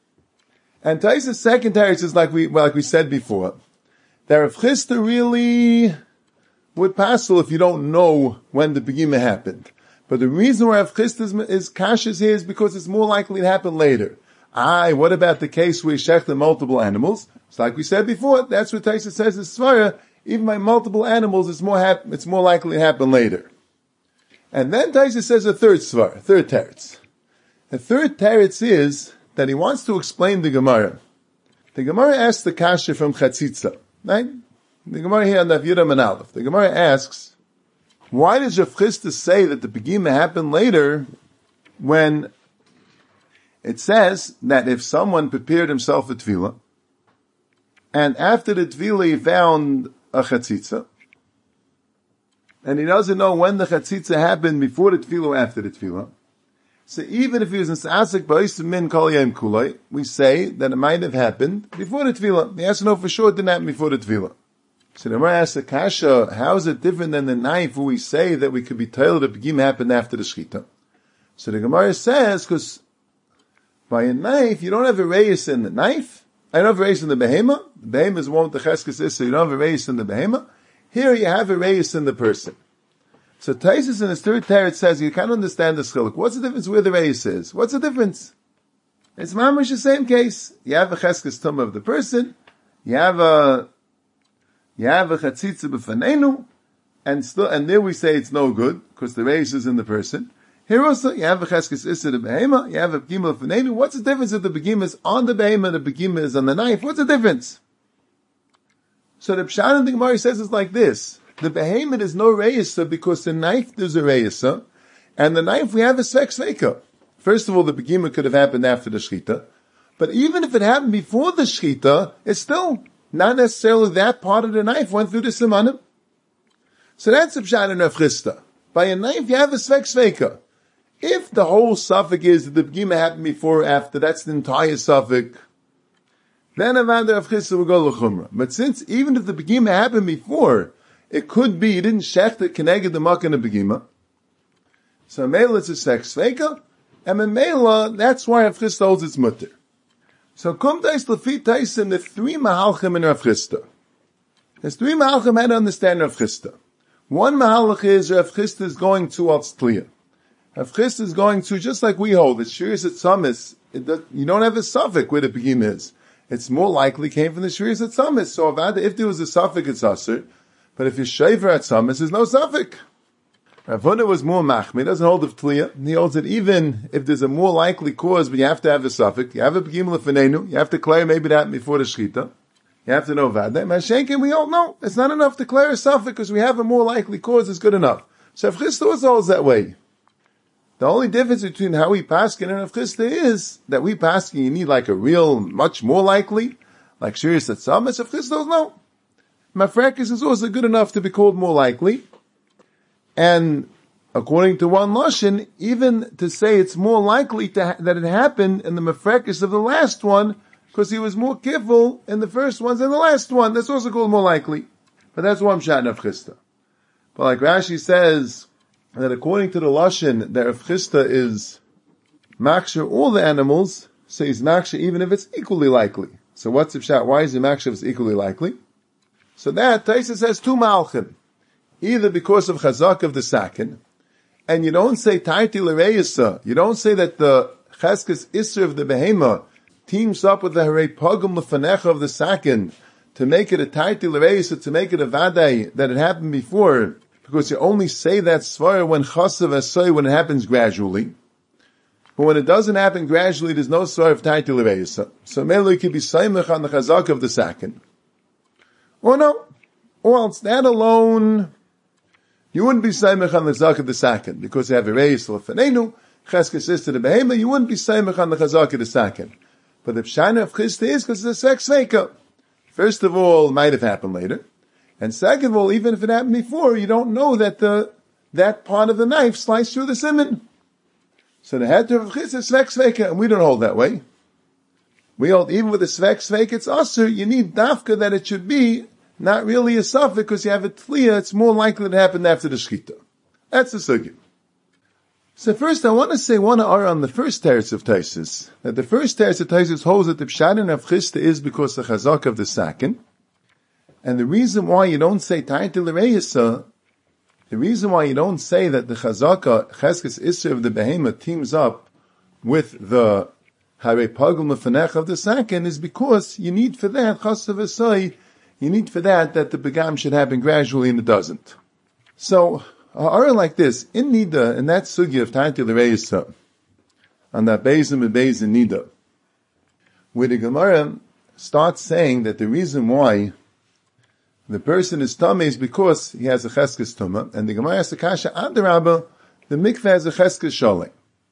And Taisus' second teretz is like we, well, like we said before, that Rav Chisda really would passel if you don't know when the begima happened. But the reason why Rav Chisda is, is kashas here is because it's more likely to happen later. Aye, what about the case where you shech multiple animals? It's like we said before, that's what Taisus says in Svara, even by multiple animals, it's more hap- it's more likely to happen later. And then Taisus says a third Svara, third teretz. The third teretz is that he wants to explain the Gemara. The Gemara asks the kasha from Chatzitza, right? The Gemara here on the Yudam and Aleph. The Gemara asks, why does Rav Chisda say that the Begima happened later when it says that if someone prepared himself a Tefillah, and after the Tefillah he found a Chatzitza, and he doesn't know when the Chatzitza happened, before the Tefillah or after the Tefillah, so even if he was in Sa'asik Ba'is Min Kol Yom Kulai, we say that it might have happened before the Tefillah. He has to know for sure it didn't happen before the Tefillah. So the Gemara asks the Kasha, how is it different than the knife where we say that we could be told that the Begim happened after the Shechita? So the Gemara says, because by a knife, you don't have a reis in the knife. I don't have a reis in the behema. The behema is one with the cheskes is, so you don't have a reis in the behema. Here you have a reis in the person. So Taisus in his third teretz says, you can't understand the schiluk. What's the difference where the reis is? What's the difference? It's mamish the same case. You have a cheskes tumah of the person. You have a, you have a chatzitza b'fanenu. And still, and there we say it's no good, because the reis is in the person. Here also, you have a cheskes issa the behema, you have a begima b'fanenu. What's the difference if the begima is on the behema and the begima is on the knife? What's the difference? So the pshat in the Gemara says it's like this. The behemoth is no reisa because the knife there's a reisa, and the knife we have a sex veka. First of all, the begima could have happened after the shchita, but even if it happened before the shchita, it's still not necessarily that part of the knife went through the simanim. So that's a pshat in Rav Chisda. By a knife, you have a sex veka. If the whole suffix is that the begima happened before or after, that's the entire suffix. Then Avada Rav Chisda will go l'chumra. But since even if the begima happened before, it could be, you didn't shech the keneged the makkah and the begima. So Mela it's a sex sveka, and in Mela, that's why Rav Chisda holds its mutter. So kum tais lefit taisim, the three mahalchim in Rav Chisda. There's three mahalchim how to understand Rav Chisda. One mahalach is Rav Chisda is going to Altzliya. Rav Chisda is going to, just like we hold, that Shiras at Samis it does, you don't have a suffix where the begim is. It's more likely came from the Shviris at Tzamis. So if, if there was a suffix, it's Asur. But if you're Shaver at Tzamis, there's no suffix. Rav Huna was more machmir. He doesn't hold of Tliya. He holds that even if there's a more likely cause, but you have to have a suffix, you have a begim lefenenu, you have to declare maybe that before the Shechita. You have to know Vadai. Mashenkin, we all know. It's not enough to declare a suffix because we have a more likely cause, it's good enough. So Rav Chisda also holds that way. The only difference between how we paskin and Rav Chisda is that we paskin, you need like a real, much more likely, like Shiris at Tzamis. Rav Chisda goes, no. Mafrekis is also good enough to be called more likely. And according to one Lashon, even to say it's more likely to ha- that it happened in the Mafrekis of the last one, because he was more careful in the first ones than the last one. That's also called more likely. But that's one Shat of Chisda. But like Rashi says, that according to the Lashon, that Rav Chisda is maksher all the animals, so he's maksher even if it's equally likely. So what's the Pshat? Why is he maksher if it's equally likely? So that, Taisa says two malchim. Either because of chazak of the sakin, and you don't say taiti l'reyasa, you don't say that the cheskes isser of the behema teams up with the harei pogum lefanecha of the sakin to make it a taiti l'reyasa, to make it a vadai that it happened before, because you only say that svara when chasav asay, when it happens gradually. But when it doesn't happen gradually, there's no svara of taiti l'reyasa. So mele could be saimach on the chazak of the sakin. Or no, or else that alone, you wouldn't be saimach on the chazak of the sakin, because you have a reis l'fanenu, cheskes is to the behema, you wouldn't be saimach on the chazak of the sakin. But the pshana of Chisda is because it's a sex sveika. First of all, it might have happened later. And second of all, even if it happened before, you don't know that the, that part of the knife sliced through the siman. So the head of Chisda is sex sveika, and we don't hold that way. We hold, even with the svek sveik, it's usher, you need dafka that it should be not really a suffix, because you have a tliya, it's more likely to happen after the shechita. That's the sugya. So first I want to say one ar on the first teretz of Taisus, that the first teretz of Taisus holds that the pshatin of Chisda is because the chazak of the sakin, and the reason why you don't say ta'iti l'reyasa, the reason why you don't say that the chazaka, cheskes isser of the behema teams up with the harei pagul mefanech of the sakin is because you need for that, chasav asay, you need for that that the begam should happen gradually and it doesn't. So, are like this, in Nida, in that sugya of ta'iti l'reyasa, on that Beizim and Beizim Nida, where the Gemara starts saying that the reason why the person is tummy is because he has a cheskes tumah, and the Gemara has a kasha adarabba, the mikveh has a cheskes sholem.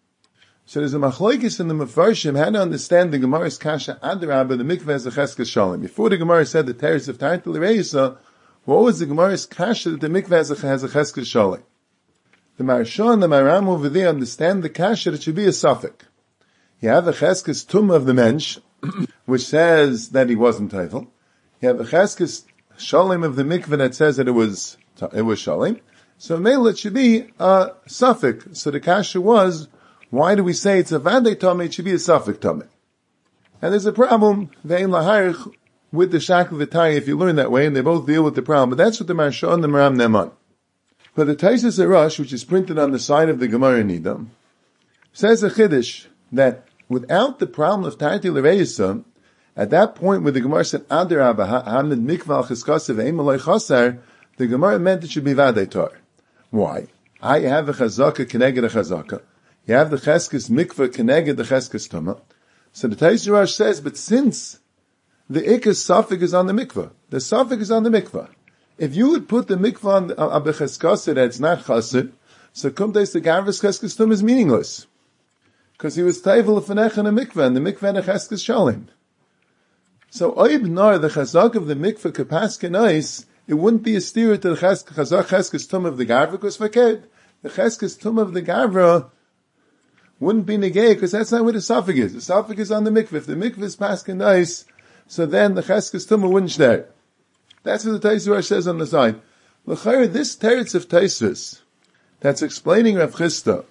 So there's a machlokes in the Mefarshim how to understand the Gemara's kasha adarabba, the mikveh has a cheskes sholem. Before the Gemara said the teretz of ta'iti l'reyasa, what was the Gemara's kasha that the mikveh has a, has a cheskes sholem? The Maharsha and the Maharam over there understand the kasha that it should be a suffix. You have a cheskes tumah of the mensch, which says that he wasn't teitel. You have a cheskes sholem of the mikveh that says that it was it was sholem. So mele it should be a suffix. So the kasha was, why do we say it's a vadei tameh? It should be a suffix tameh. And there's a problem ve'in laharich with the shakel v'tari if you learn that way, and they both deal with the problem. But that's what the Maharsha and the Maharam Neman. But the Taisus Arash, which is printed on the side of the Gemara Nida, says a chiddush that without the problem of ta'iti l'reyasa, at that point where the Gemara said adarabba hamid mikval cheskasev eim aloi chasar, the Gemara meant it should be vadei tar. Why? I have a chazaka keneged a chazaka. You have the cheskes mikvah keneged the cheskes tuma. So the Taisus Arash says, but since the ikkas suffix is on the mikvah, the suffix is on the mikvah. If you would put the mikvah on the uh, cheskase that's not chassid, so kumteis the gavris cheskes tum is meaningless. Because he was taivel l'fanech in a mikvah, and the mikvah and a cheskes shalim. So oib nar, the chazak of the mikvah kapaskenais, it wouldn't be a steer to the chazak cheskes tum of the gavra, because faked, the cheskes tum of the gavra wouldn't be negay, because that's not where the suffix is. The suffix is on the mikvah. If the mikvah is paskenais, so then the cheskes tumah wouldn't stay. That's what the Taisus says on the side. L'chayr, this teretz of Taisus, that's explaining Rav Chisda,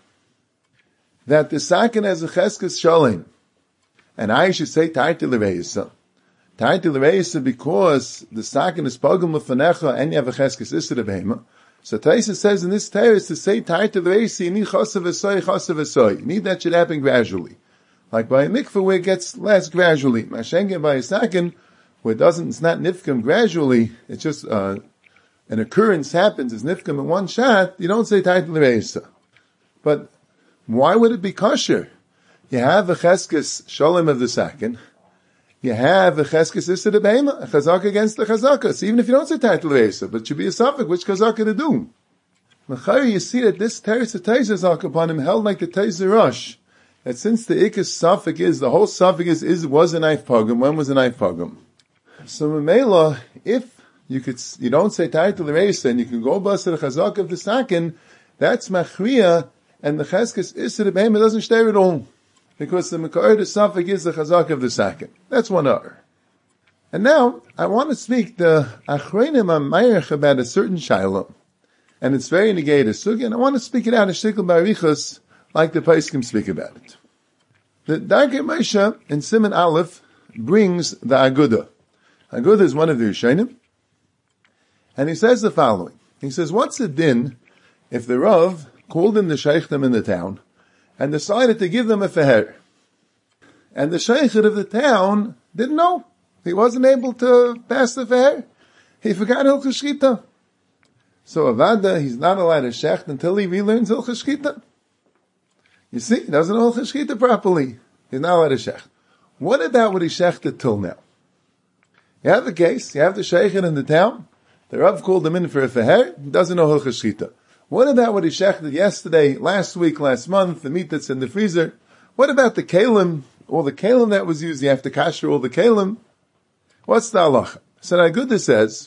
that the sakin has a cheskes sholem, and I should say ta'iti l'reyasa. Ta'iti l'reyasa because the sakin is pogum l'fanecha and you have a cheskes isser behema. So Taisus says in this teretz to say ta'iti l'reyasa, you need chasav esoy, chasav esoy. You need that should happen gradually. Like by a mikveh where it gets less gradually. Mashengen by a sakin, where it doesn't, it's not nifkim gradually, it's just, uh, an occurrence happens, it's nifkim in one shot, you don't say taitel reisa. But why would it be kosher? You have a cheskes shalom of the sakin, you have a cheskes issa de behema, a chazaka against the chazaka. So even if you don't say taitel reisa, but it should be a suffix, which chazaka to do? Machari, you see that this teres of teizah upon him held like the teizah rush. That since the ikkas suffix is, the whole suffix is, is was a knife pogum, when was a knife pogum? So Mamela, if you could, you don't say taitel reisa, and you can go bust the chazaka of the sakin, that's machriya, and the cheskes issa de behema doesn't stay at all. Because the makar the suffix is the chazaka of the sakin. That's one hour. And now, I want to speak the achreinim amayach about a certain shiloh. And it's very negated sugi, and I want to speak it out in shtikl barichas, like the Paiskim speak about it. The Darkei Moshe in Siman Aleph brings the Agudah. Agudah is one of the Rishonim, and he says the following. He says, what's the din if the Rav called in the Sheikhim in the town and decided to give them a feher? And the Sheikh of the town didn't know. He wasn't able to pass the feher. He forgot Hilchos Shchita. So Avada, he's not allowed to shecht until he relearns Hilchos Shchita. You see, he doesn't know Hilchos Shchita properly. He's not allowed to shecht. What about what he shechted till now? You have the case, you have the sheikhin in the town, the Rav called him in for a feher, he doesn't know Hilchos Shchita. What about what he shechted yesterday, last week, last month, the meat that's in the freezer? What about the kalim, all the kalim that was used, you have to kasher all the kalim? What's the halacha? So Agudah says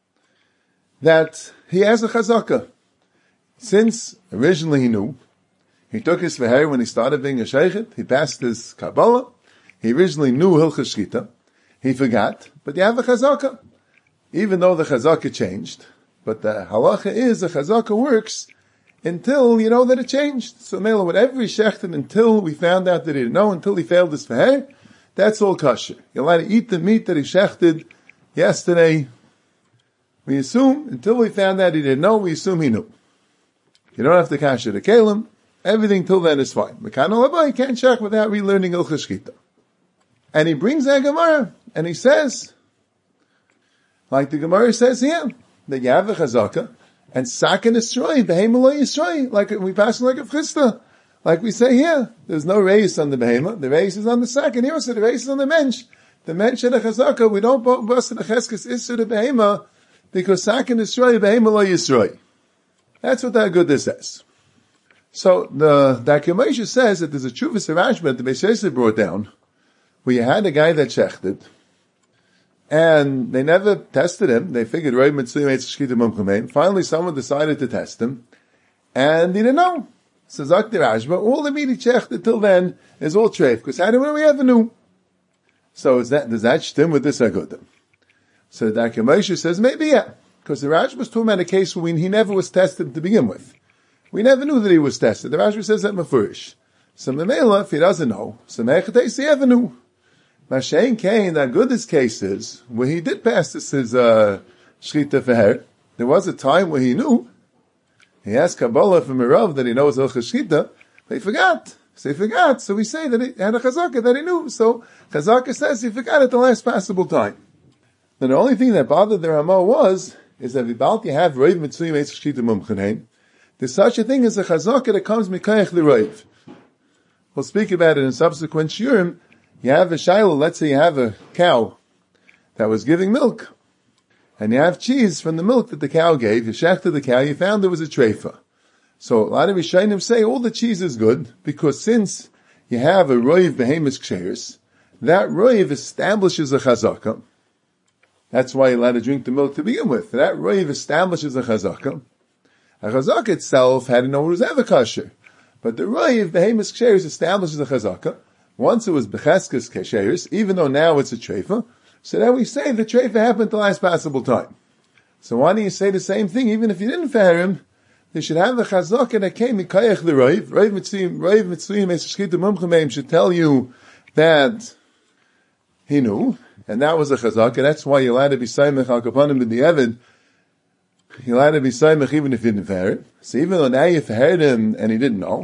that he has a chazaka. Since originally he knew, he took his feher when he started being a sheikhet, he passed his Kabbalah, he originally knew Hilchos Shchita, he forgot, but you have a chazaka. Even though the chazaka changed, but the halacha is the chazaka works until you know that it changed. So Mela, whatever he shechted until we found out that he didn't know, until he failed his feher, that's all kosher. You're allowed to eat the meat that he shechted yesterday. We assume, until we found out he didn't know, we assume he knew. You don't have to kasher the kalim. Everything till then is fine. Mekan Alaba, you can't shech without relearning Hilchos Shchita. And he brings a Gemara, and he says, like the Gemara says here, that you have a chazaka, and sakin Yisroi, behema lo Yisroi, like we pass like a chista. Like we say here, there's no reis on the behema, the reis is on the sakin. Here also the reis is on the mensch. The mensch and the chazaka, we don't bust the cheskes isur the behema, because sakin Yisroi, behema lo Yisroi. That's what the Agudah says. So the Darkei Moshe says that there's a Chuvas Rashba that the Beis Yosef brought down, where you had a guy that shechted, and they never tested him. They figured, right, finally someone decided to test him, and he didn't know. So Zakti Rashba, all the meat he shechted till then is all treif, because how do we ever knew? So is that, does that stem with this Agudah? So the Darkei Moshe says, maybe yeah, because the Rashba was talking about a case where he never was tested to begin with. We never knew that he was tested. The Rashba says that mafurish. So Mamela, if he doesn't know, so Mechates he ever knew. Mashen Kain, that good this case is, where he did pass this his, uh, Shchita feher, there was a time where he knew, he asked Kabbalah from a Rav that he knows Hilchos Shchita, but he forgot. So he forgot, so we say that he had a chazaka that he knew. So chazaka says he forgot at the last possible time. Then the only thing that bothered the Ramah was, is that about you have Rav Mitzuyim Eitz Shchita Mumchanein, there's such a thing as a chazaka that comes mikayach l'roiv. We'll speak about it in subsequent shiurim. You have a shiloh, let's say you have a cow that was giving milk, and you have cheese from the milk that the cow gave. You shechted the cow, you found there was a treifa. So a lot of Rishonim say all the cheese is good, because since you have a roiv behemis ksheris, that roiv establishes a chazaka. That's why you're allowed to drink the milk to begin with. That roiv establishes a chazaka. A chazaka itself had to know it was ever kosher. But the roiv behemis ksheris establishes a chazaka. Once it was becheskes ksheris, even though now it's a treifa, so then we say the treifa happened at the last possible time. So why don't you say the same thing, even if you didn't feher him? They should have the chazaka that came mikayach the roiv. Roiv mitzuyim, roiv mitzuyim es shchita mumchameim should tell you that he knew, and that was a chazaka. That's why you're allowed to be saimech al kapanim in the evid. You're allowed to be saimech even if you didn't feher it. So even though now you fehered him and he didn't know,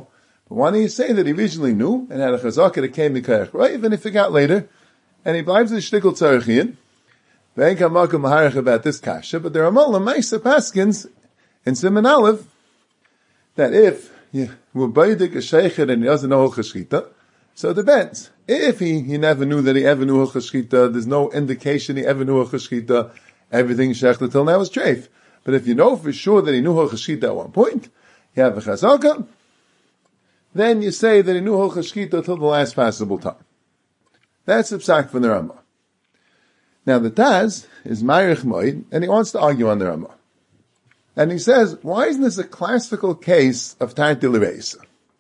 But why don't you say that he originally knew and had a chazaka that came mikayach right, and he forgot later, and he blives the shtickle tzarechiyim. Ve'en kamakum maharach about this kasha, but there are mullah ma'isa paskins in Siman Aleph that if you were baidik a sheikhet and he doesn't know hilchos shchita, so it depends. If he, he never knew that he ever knew hilchos shchita, there's no indication he ever knew hilchos shchita, everything shechted till now is treif. But if you know for sure that he knew hilchos shchita at one point, you have a chazaka, then you say that he knew hilchos shchita till the last possible time. That's the psak from the Rambam. Now the Taz is Ma'arich Moed, and he wants to argue on the Rambam. And he says, why isn't this a classical case of Tarti L'Reisa?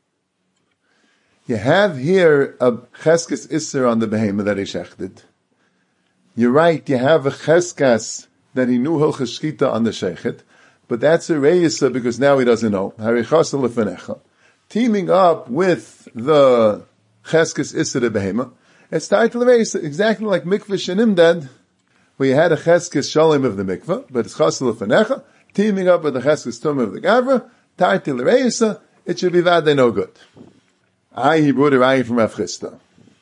You have here a Cheskes Isser on the behemoth that he shechted. You're right, you have a Cheskas that he knew Hilchos Shchita on the Shechet, but that's a Reisa because now he doesn't know. Harichasa L'Fenecha. Teaming up with the Cheskes Isser the behemoth, it's Tarti L'Reisa, exactly like Mikveh Shenimdad, where you had a Cheskes Shalom of the Mikveh, but it's Chasa L'Fenecha, teaming up with the Cheskes Tum of the Gavra, Tarti L'Reisa, it should be Vade no good. I, he brought a raya from Rav Chisda.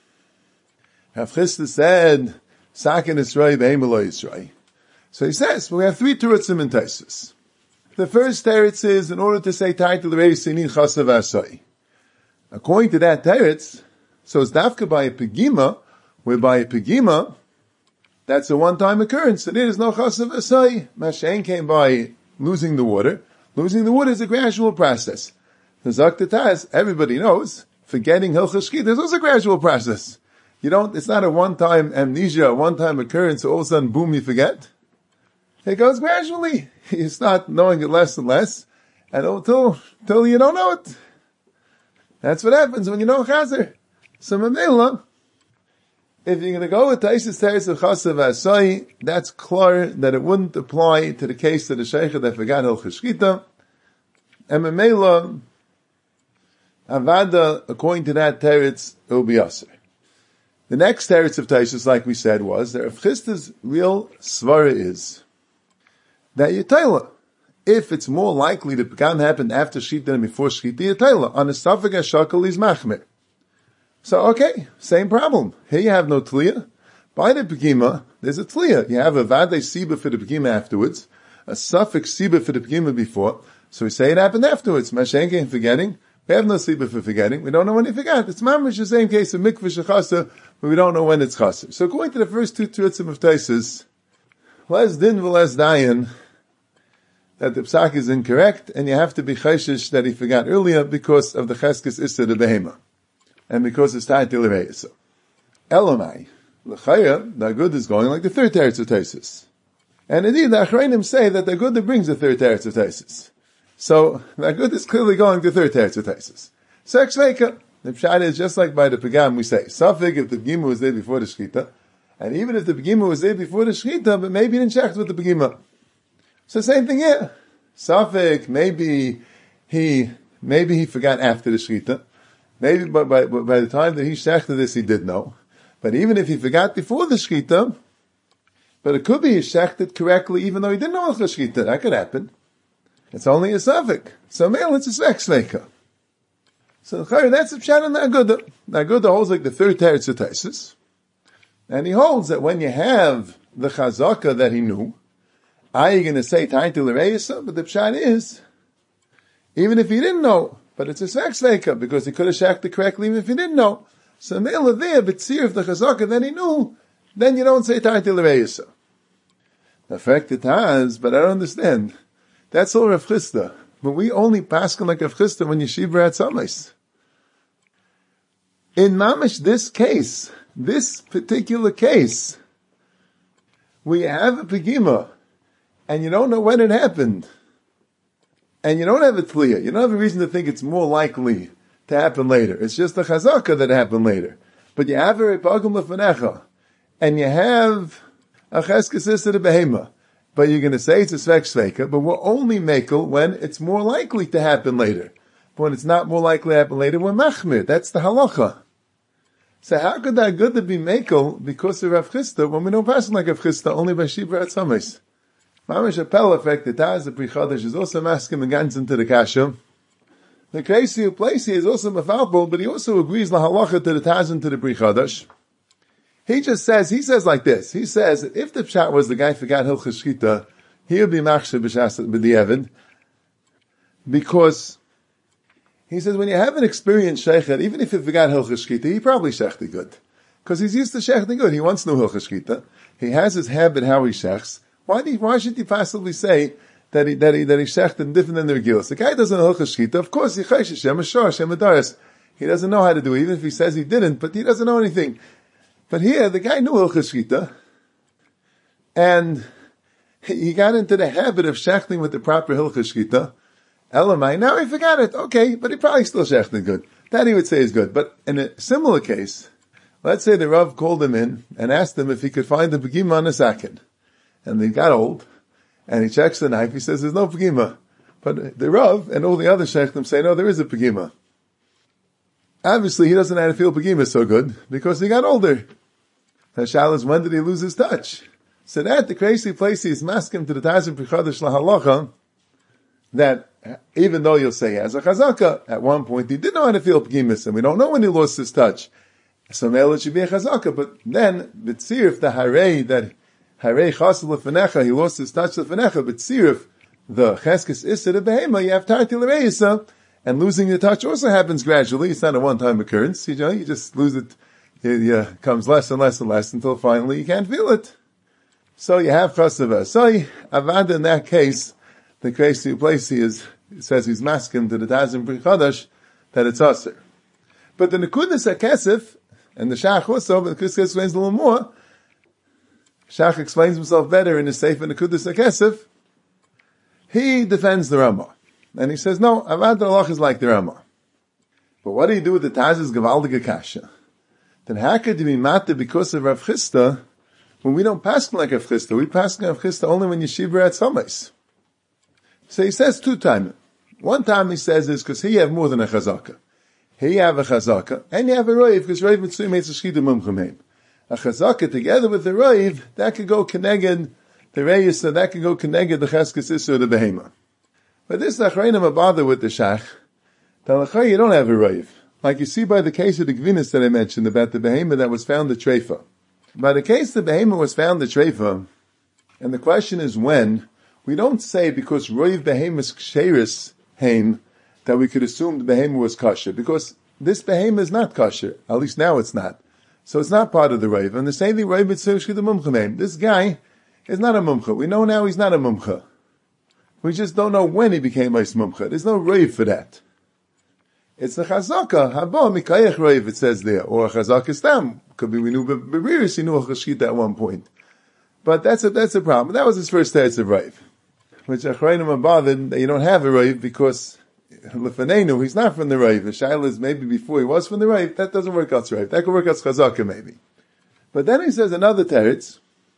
Rav Chisda said, Sakin Yisroi, Behema Lo Yisroi. So he says, well, we have three terutzim in Taisus. The first teretz is, in order to say Tarti L'Reisa, you need Chasa V'Asoi. According to that teretz, so it's dafka by a pegima, whereby a pegima, that's a one-time occurrence, and it is no Chasa V'Asoi. Mashain came by losing the water. Losing the water is a gradual process. The Zakta Taz, everybody knows, forgetting Hilchos Shchita is also a gradual process. You don't, it's not a one-time amnesia, a one-time occurrence, so all of a sudden, boom, you forget. It goes gradually. You start knowing it less and less, and until, until you don't know it. That's what happens when you know Chazer. So Mamela, if you're going to go with Taisus Teres of Chasa V'Asoi, that's clear that it wouldn't apply to the case of the Sheikh that forgot Hilchos Shchita. And Mamela, Avada, according to that teretz, it will be Aser. The next teretz of Taisus, like we said, was that Rav Chisda's real svara is that Yitayla, if it's more likely that Pagam happened after Shchita than before Shchita, Yitayla, on a Safek HaShakal is Machmer. So, okay, same problem. Here you have no Tliya. By the Pagima, there's a Tliya. You have a Vadei Siba for the Pagima afterwards, a Safek Siba for the Pagima before, so we say it happened afterwards. Mashenke forgetting. We have no Siba for forgetting. We don't know when he forgot. It's mamish the same case of Mikveh Shechasa, but we don't know when it's Chasa. So according to the first two terutzim of Taisus, less din v'less dayan, that the psak is incorrect, and you have to be chayshish that he forgot earlier because of the cheskes issa the behema, and because it's Tarti L'Reisa. Elamai, l'chaya, the good is going like the third teretz of Taisus. And indeed, the Achrayim say that the good that brings the third teretz of Taisus. So, the good is clearly going to third teretz of Taisus. So, Ekshveika, the pshat is just like by the Pagam we say, Safik if the Pagima was there before the Shchita, and even if the Pagima was there before the Shchita, but maybe he didn't check with the Pagima. So same thing here. Safik, maybe he, maybe he forgot after the Shchita. Maybe by, by, by the time that he shechted this, he did know. But even if he forgot before the Shchita, but it could be he shechted correctly even though he didn't know the Shchita. That could happen. It's only a Safik. So male, it's a Svek So that's the pshat on the Aguda. The Aguda holds like the third teretz of Taisus. And he holds that when you have the Chazaka that he knew, are you going to say Tarti L'Reisa? But the pshat is, even if he didn't know, but it's a Svek because he could have shechted correctly even if he didn't know. So male there, but see if the Chazaka that he knew, then you don't say Tarti L'Reisa. The fact it has, but I don't understand. That's all Rav Chisda. But we only paskin like Rav Chisda when Yeshiva at Samais. In Mamish, this case, this particular case, we have a Pegima, and you don't know when it happened, and you don't have a Tliya, you don't have a reason to think it's more likely to happen later. It's just the Chazaka that happened later. But you have a Repagum L'Fanecha, and you have a Cheskes Issa de Behema, but you're going to say it's a Svek Sveka, but we're only Mekel when it's more likely to happen later. But when it's not more likely to happen later, we're Machmir. That's the halacha. So how could that good to be Mekel because of Rav Chisda when we don't pass like Rav Chisda only by Shibra at Samis? Mamish Appel effect, the Taz, the Pri Chodesh, is also masking the Gans into the Kasha. The Kreisi Uplesi is also mafalpol, but he also agrees lahalacha to the Tazan to the Bri Chadash. He just says, he says like this. He says that if the pshat was the guy forgot Hilchas Shchita, he would be machshir b'shas b'di'evid, because he says when you have an experienced sheikhet, even if he forgot Hilchas Shchita, he probably shechted good. Because he's used to shechting good. He wants no Hilchas Shchita. He has his habit how he shechs. Why, do he, why should he possibly say that he, that he, that he shechted different than the Regilas? The guy doesn't know Hilchas Shchita. Of course, he chayshish, Shem Ashar, Shem Adaris. He doesn't know how to do it, even if he says he didn't, but he doesn't know anything. But here, the guy knew Hilchas Shchita, and he got into the habit of shechting with the proper Hilchas Shchita. Elamai, now he forgot it, okay, but he probably still shechted good. That he would say is good. But in a similar case, let's say the Rav called him in and asked him if he could find the Pegima on a sakin. And he got old, and he checks the knife, he says there's no Pegima. But the Rav and all the other shechtim say, no, there is a Pegima. Obviously, he doesn't know how to feel Pegima so good, because he got older. The shal is, when did he lose his touch? So that, the crazy place is masking to the Tazim Prichadash Lahalacha, that even though you'll say he has a chazaka, at one point he did know how to feel Pegimis, and we don't know when he lost his touch. So mele it should be a chazaka, but then, b'tzirif, the harei, that harei chasel l'fenecha, he lost his touch l'fenecha, b'tzirif, the cheskes issa de behema, you have tarti l'reisa, and losing the touch also happens gradually. It's not a one-time occurrence. You know, you just lose it, it uh, comes less and less and less until finally you can't feel it. So you have chasava. So avad in that case, the crazy place he is, it says he's masking to the Tazim Bri Chadash, that it's aser. But the Nekudas HaKesef, and the Shach also, but the Nekudas explains a little more, Shach explains himself better in his Sefer Nekudas HaKesef, he defends the Ramah. And he says, no, Avad Alach is like the Ramah. But what do you do with the Taz's Gavaldige Kasha? Then how could you be matter because of Rav Chisda, when we don't pass like Rav Chisda? We pass like Rav Chisda only when Yeshiva at Somais. So he says two times. One time he says is because he have more than a chazaka. He have a chazaka, and you have a roiv, because roiv mitzvah makes a shchita mumchameim. A chazaka together with the roiv, that could go connected the reis, so that could go connected the cheskes issur the behema. But this achrayim a bother with the shach. The lachay you don't have a roiv, like you see by the case of the gvinis that I mentioned about the behema that was found the treifa. By the case the behema was found the treifa, and the question is when. We don't say because roiv behemoth's ksheris heim that we could assume the behemoth was kosher, because this behemoth is not kosher. At least now it's not. So it's not part of the roiv. And the same thing, roiv mitzvah shchita mumcha. This guy is not a mumcha. We know now he's not a mumcha. We just don't know when he became a mumcha. There's no roiv for that. It's the chazaka, haba mikayach roiv, it says there, or a chazaka stam. Could be we knew beriris, he knew a chashchita at one point. But that's a, that's a problem. That was his first teretz of roiv. Which achrayim are bothered that you don't have a roiv because lefanenu, he's not from the roiv. The shaila is maybe before he was from the roiv. That doesn't work out roiv. That could work out chazaka maybe. But then he says another teretz,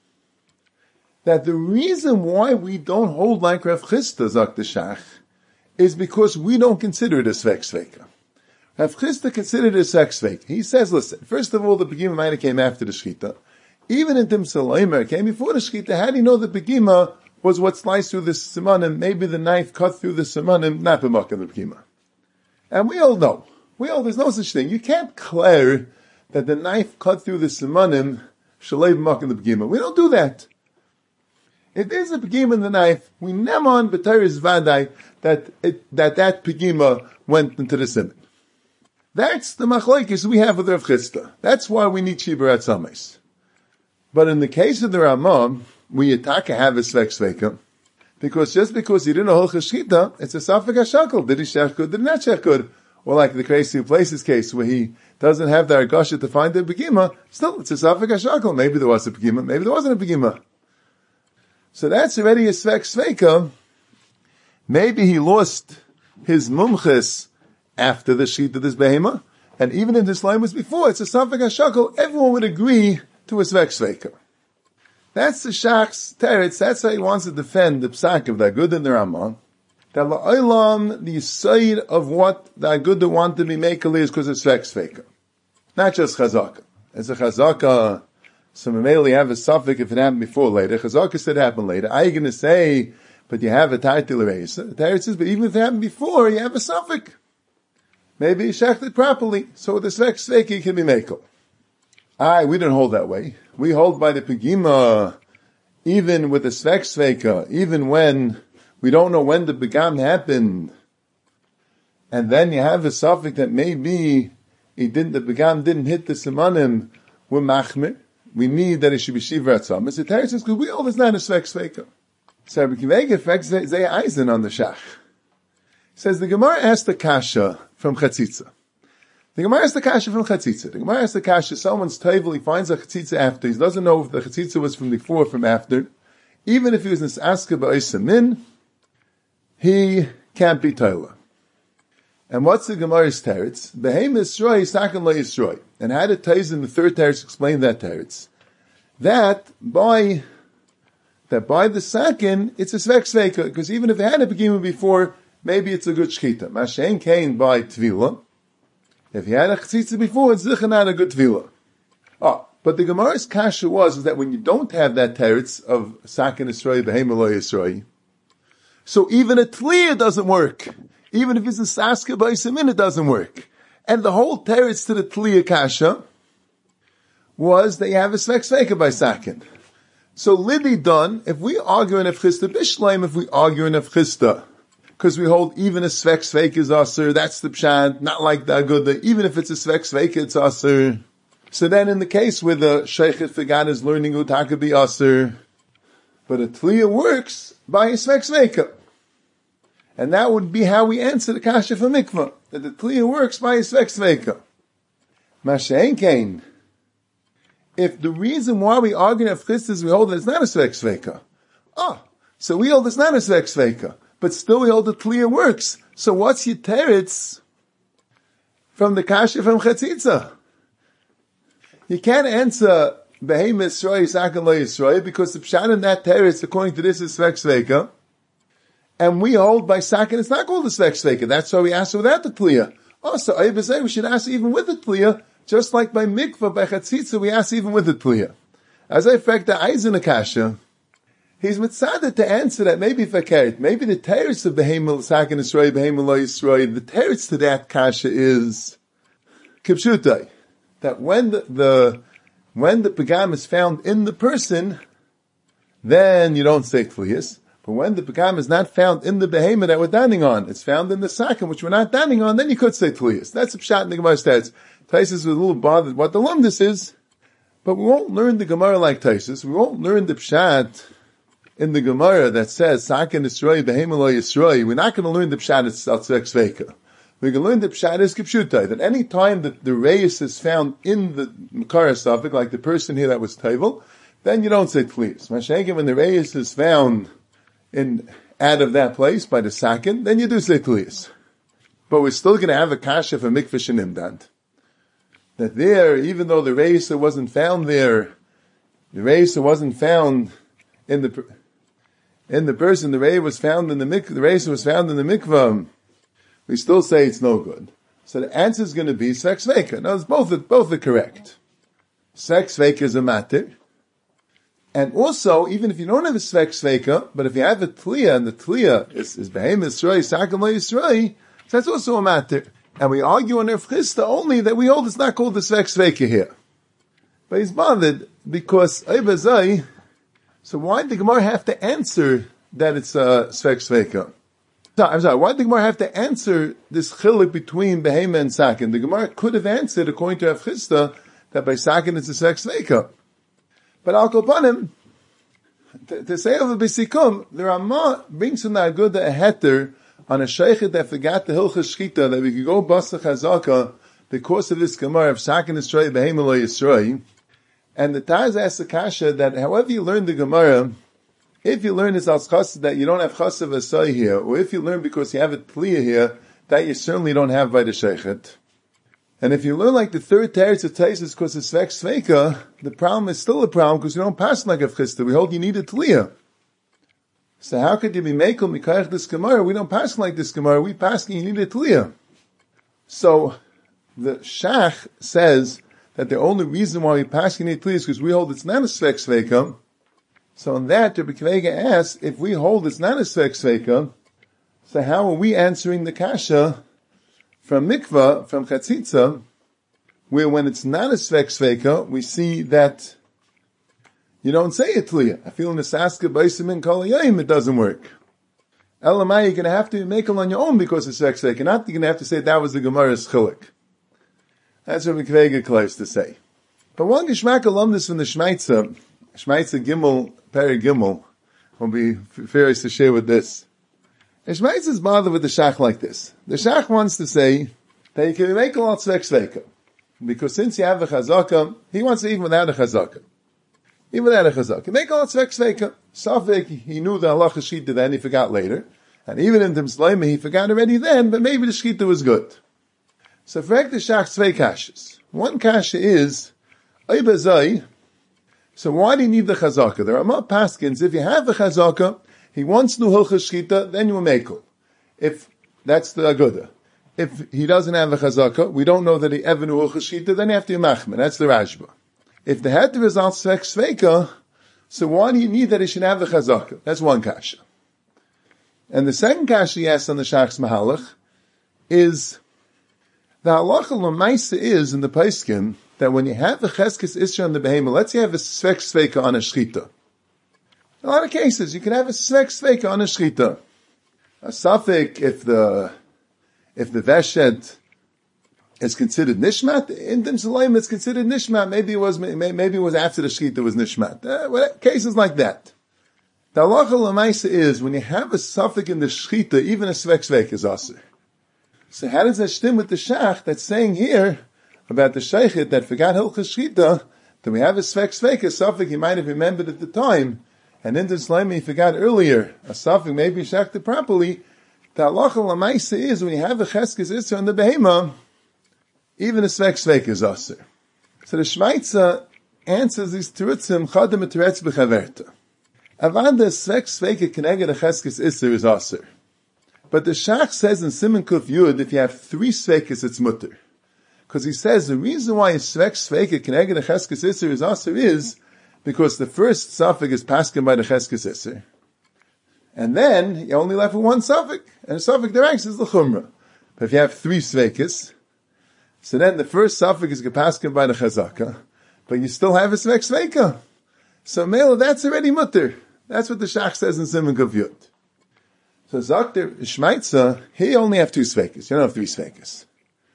that the reason why we don't hold like Rav Chisda Zak the Shach is because we don't consider it a svek sveka. Rav Chisda considered it a svek svek. He says, listen, first of all, the Begima Maina came after the Shchita. Even in Tim Salaymer came before the Shchita. How do you know the Begima was what sliced through the simanim? Maybe the knife cut through the simanim, not b'makam the Begima. And we all know. We all, there's no such thing. You can't declare that the knife cut through the simanim, shalei b'makam the Begima. We don't do that. If there's a pegima in the knife, we nemon b'teres vadai that it, that that pegima went into the simon. That's the machlokes we have with Rav Chisda. That's why we need shibar at sames. But in the case of the Ramah, we attack a have a svek sveka, because just because he didn't know Hilchas Shchita, it's a safek hashakol. Did he shech good? Did he not shech good? Or like the crazy places case where he doesn't have the argasha to find the pegima, still it's a safek hashakol. Maybe there was a pegima, maybe there wasn't a pegima. So that's already a svek sveka. Maybe he lost his mumches after the sheet of this behema, and even if this line was before, it's a safek hashakol. Everyone would agree to a svek sveka. That's the shach's teretz. That's how he wants to defend the psak of the Agudah and the Ramah. That la'olam, the side of what the Agudah want to be makel is because of svek sveka, not just chazaka. It's a chazaka. So we have a suffix if it happened before or later. Chazaka said it happened later. Are you going to say, but you have a title erase? The Torah says, but even if it happened before, you have a suffix. maybe he shechted properly. So with the svek sveika, he can be mekel. Aye, we don't hold that way. We hold by the pegima, even with the svek sveika, even when we don't know when the begam happened, and then you have a suffix that maybe he didn't, the begam didn't hit the simanim, we're machmir. We need that it should be shiva atzam. Mister Terry says, because we hold it's not a svek sveika. So Rabbi Kiva affects Zay Eisen on the shach. He says the Gemara asked the kasha from chatzitza. The Gemara asked the kasha from chatzitza. The Gemara asked the kasha, someone's table, he finds a chatzitza after, he doesn't know if the chatzitza was from before or from after. Even if he was in aska ba'isa min, he can't be toila. And what's the Gemara's teretz? Behem Yisroi, Sakan lo Yisroi. And how did Taiz in the third teretz explain that teretz? That by that by the sakin, it's a svek sveika, because even if it had a begima before, maybe it's a good shchita. Mashen kain by tvila. If he had a chatzitza before, it's zicha not a good tvila. Oh, but the Gemara's kasha was, is that when you don't have that teretz of sakin Yisroi, behem lo Yisroi, so even a tliya doesn't work. Even if it's a saska by simin, it doesn't work. And the whole teretz to the tliya kasha was that you have a svek sveika by sakin. So Lidi done, if we argue in Efchista Bishleim, if we argue in Efchista, because we hold even a Svek Sveik is Asur, that's the Pshat, not like the Aguda, even if it's a Svek Sveik, it's Asur. So then in the case where the Sheikhet Fagan is learning Utaka be Asur, but a Tliya works by a Svek Sveika. And that would be how we answer the Kasha for Mikvah, that the Tliya works by a Svek Sveika. Mashein Kain. If the reason why we argue in Efchista is we hold that it's not a Svek Sveika. Ah, so we hold it's not a Svek Sveika, but still we hold the Tliya works. So what's your teretz from the Kasha from Chatzitza? You can't answer Behem Yisroi, Sakan Lo Yisroi, because the Pshat in that teretz, according to this, is Svek Sveika. And we hold by Sakan, it's not called a Svek Sveika. That's why we answer without the Tliya. Oh, so I say we should answer even with the Tliya, just like by mikvah, by chatzitza, we ask even with the tliya. As I fact, the Eisen Akasha, he's mitzadeh to answer that maybe fakert, maybe the teretz of Behemel Sakin Yisroi, Behemel Lo Yisroi, the teretz to that kasha is kipshutai, that when the, the when the pagam is found in the person, then you don't say tliyas. But when the pagam is not found in the behemoth that we're dining on, it's found in the sakin which we're not dining on, then you could say tliyas. That's a pshat in the Gemara stats. Taisus was a little bothered what the lumdus is, but we won't learn the Gemara like Taisus. We won't learn the pshat in the Gemara that says sakin Yisroi, behemoth lo Yisroi. We're not going to learn the pshat it's Tzvek Sveika. We're going to learn the pshat is kipshutai, that any time that the reis is found in the Makara suffix, like the person here that was Taivel, then you don't say tliyas. Mashayim, when the reis is found in out of that place by the sakin, then you do say tliyas. But we're still going to have a kasha for mikvah shenimdant. That there, even though the reisa wasn't found there, the reisa wasn't found in the in the person, the reisa was found in the mikvah, the reisa was found in the mikvah, we still say it's no good. So the answer is going to be sex veka. Now, it's both both are correct. Sex veka is a matter. And also, even if you don't have a sex veka, but if you have a tliya, and the tliya is, is behemoth Yisroi, sakan lo Yisroi, so that's also a matter. And we argue on Rav Chisda only that we hold it's not called the Svek Sveika here. But he's bothered because Eibazai, so why did the Gemara have to answer that it's a Svek Sveika? No, I'm sorry, why did the Gemara have to answer this chiluk between Behema and Sakin? The Gemara could have answered, according to Rav Chisda, that by Sakin it's a Svek Sveika. But Al Kopanim, to, to say over Bisikum, the Ramah brings from the Aguda a heter on a sheikhet that forgot the hilchas shchita that we could go basa chazaka because of this gemara of sakin Yisroi behemoth lo Yisroi. And the Taz asks the kasha that however you learn the gemara, if you learn this as chassid that you don't have chassid v'asai here, or if you learn because you have a tliya here, that you certainly don't have by the sheikhet. And if you learn like the third teretz of Taisus because it's svek sveika, the problem is still a problem because you don't pass like a chista. We hold you need a tliya. So how could you be mekel mikayach this gemara? We don't pass like this gemara. We pass you need a tliya. So the shach says that the only reason why we pass you need tliya is because we hold it's not a svek sveika. So on that, Rabbi Kvega asks, if we hold it's not a svek sveika, so how are we answering the kasha from mikvah, from chatzitza, where when it's not a svek sveka, we see that you don't say it tliya. I feel in the saska baisim kol hayom, it doesn't work. Elamai, you're going to have to make it on your own because it's svek sveka. Not you're going to have to say that was the Gemara's chilik. That's what Mikvega close to say. But one Geshmak alumnus from the Shmaitza, Shmaitza Gimel, Peri Gimel, will be furious to share with this. The Shmaitza is bothered with the Shach like this. The Shach wants to say that you can make a lot svek sveka. Because since you have a chazaka, he wants to even without a chazaka. Even without a chazaka. Make a lot svek sveka. Safik, he knew the halacha shita then, he forgot later. And even in Tim Slayma, he forgot already then, but maybe the shita was good. So for the Shach zwei kashas. One kasha is, Oibazai, so why do you need the chazaka? There are more paskins. If you have the chazaka, he wants no hilchas shchita, then you make it. If that's the aguda. If he doesn't have the chazaka, we don't know that he ever knew hilchas shchita, then you have to machmer. That's the Rashba. If the head results svek sveka, so why do you need that he should have the chazaka? That's one kasha. And the second kasha he asks on the Shach's Mahalach is, the halacha l'maisa is in the Paiskim that when you have the cheskes isra on the behema, let's say you have a svek sveka on a shchita. In a lot of cases, you can have a svek sveka on a shchita. A suffix, if the if the veshet is considered nishmat, in Dim Salayim it's considered nishmat. Maybe it was maybe it was after the shchita was nishmat. Uh, well, cases like that. The halacha l'maisa is when you have a suffix in the shchita, even a svek sveka is aser. So how does that stem with the Shach that's saying here about the Sheikhit that forgot Hilchas Shchita, that we have a Svek Sveka, a suffix he might have remembered at the time, and in the Slayma he forgot earlier, a suffix maybe Shechted properly. The halacha l'maisa is when you have a Cheskes Isra on the Behema, even a Svek Sveka is aser. So the Shmaitza answers these Terutzim, Chadam et Teretz b'chaverta. Avanda Svek Sveka keneged a Cheskes Isra is aser. But the Shach says in Siman Kuf Yud, if you have three svekes, it's mutter. Because he says the reason why a svek sveke keneged a cheskes iser is aser is because the first suffix is pasken by the cheskes iser. And then you're only left with one suffix. And the suffix directs is the chumrah. But if you have three svekes, so then the first suffix is pasken by the chazaka, but you still have a svek sveka. So mele, that's already mutter. That's what the Shach says in Siman Kuf Yud. So Zakter Shmaitza, he only have two svekes. You don't have three svekes.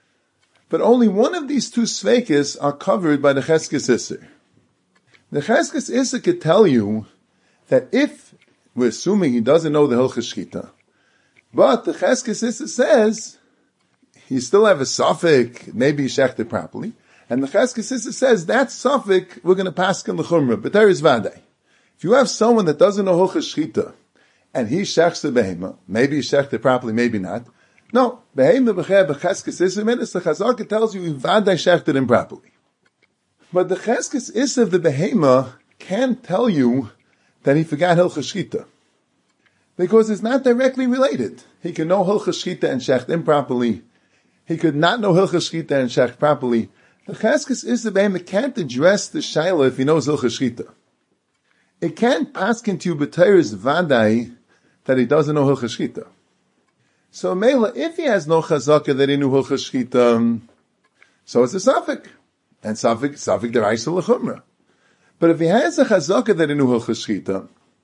But only one of these two svekes are covered by the Cheskes Isser. The Cheskes Isser could tell you that if, we're assuming he doesn't know the Hilchas Shchita, but the Cheskes Isser says, you still have a suffix, maybe he shechted properly, and the Cheskes Isser says, that suffix, we're going to pass in the Chumrah, but there is Vadai. If you have someone that doesn't know Hilchas Shchita, and he shechs the behema, maybe he shechted it properly, maybe not. No, behema b'cheh b'cheskes isser minutes, the chazaka tells you, vadai shechted him properly. But the cheskes isser of the behema can't tell you that he forgot hilchas shchita. Because it's not directly related. He can know hilchas shchita and shecht improperly. He could not know hilchas shchita and shecht properly. The cheskes isser behema can't address the shaila if he knows hilchas shchita. It can't pass into you b'teiris vadai that he doesn't know Hilchas Shchita. So Mela, if he has no chazaka that he knew Hilchas Shchita, so it's a suffix. And suffix, suffix deraisa l'chumra. But if he has a chazaka that he knew Hilchas Shchita,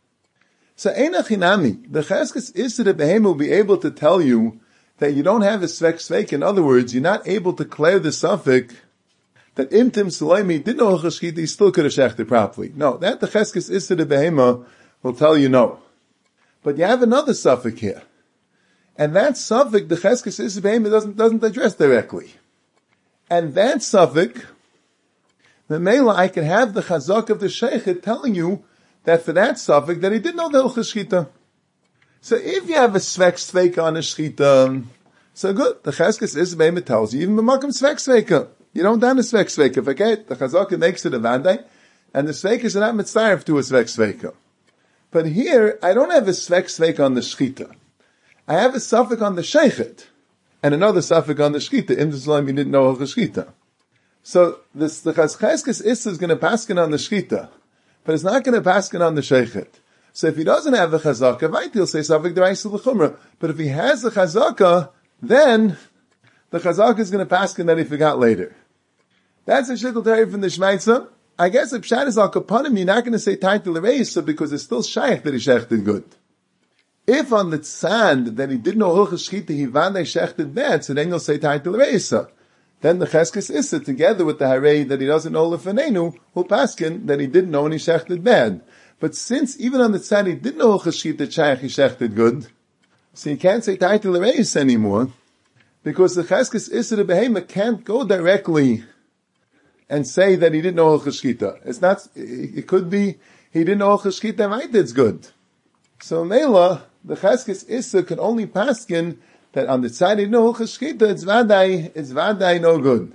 so einach hinami, the cheskes isser the behema will be able to tell you that you don't have a svek svek. In other words, you're not able to clear the suffix that Imtim Sulaimi didn't know Hilchas Shchita, he still could have shechted properly. No, that the cheskes isser the behema will tell you no. But you have another suffix here. And that suffix, the cheskes isser behema doesn't, doesn't address directly. And that suffix, the mela, I can have the chazak of the sheikh telling you that for that suffix, that he didn't know the Hilchas Shchita. So if you have a svek sveka on a shchita, so good, the cheskes isser behema tells you, even b'makam svek sveka. You don't down a svek sveka. Forget, the chazaka makes it a vandai, and the svekas are not mitzaref to a svek sveka. But here, I don't have a svek sveka on the shchita. I have a suffix on the sheikhet, and another suffix on the shchita. In the Islam, you didn't know the shchita. So this, the cheskes isser is going to paskin on the shchita, but it's not going to paskin on the sheikhet. So if he doesn't have the chazaka, right, he'll say suffix deraisa l'chumra. But if he has the chazaka, then the the Chazaka is going to paskin that he forgot later. That's a shikul Torah from the Shmaitza. I guess if Pshat is al kapanim, you're not going to say Taitel Reisa because it's still shaykh that he shechted good. If on the tzad that he didn't know Hilchas Shchita, he vande shechted bad, so then you'll say Taitel Reisa. Then the Cheskes Issa, together with the Harei that he doesn't know Lefanenu, will paskin that he didn't know and he shechted bad. But since even on the tzad he didn't know Hilchas Shchita shaykh, he shechted good, so you can't say Taitel Reisa anymore, because the Cheskes Issa, the Behema, can't go directly and say that he didn't know Hilchas Shchita. It's not, it could be, he didn't know Hilchas Shchita, right, it's good. So Mela, the Cheskes Issa can only paskin that on the side he didn't know Hilchas Shchita, it's vadai, it's vadai no good.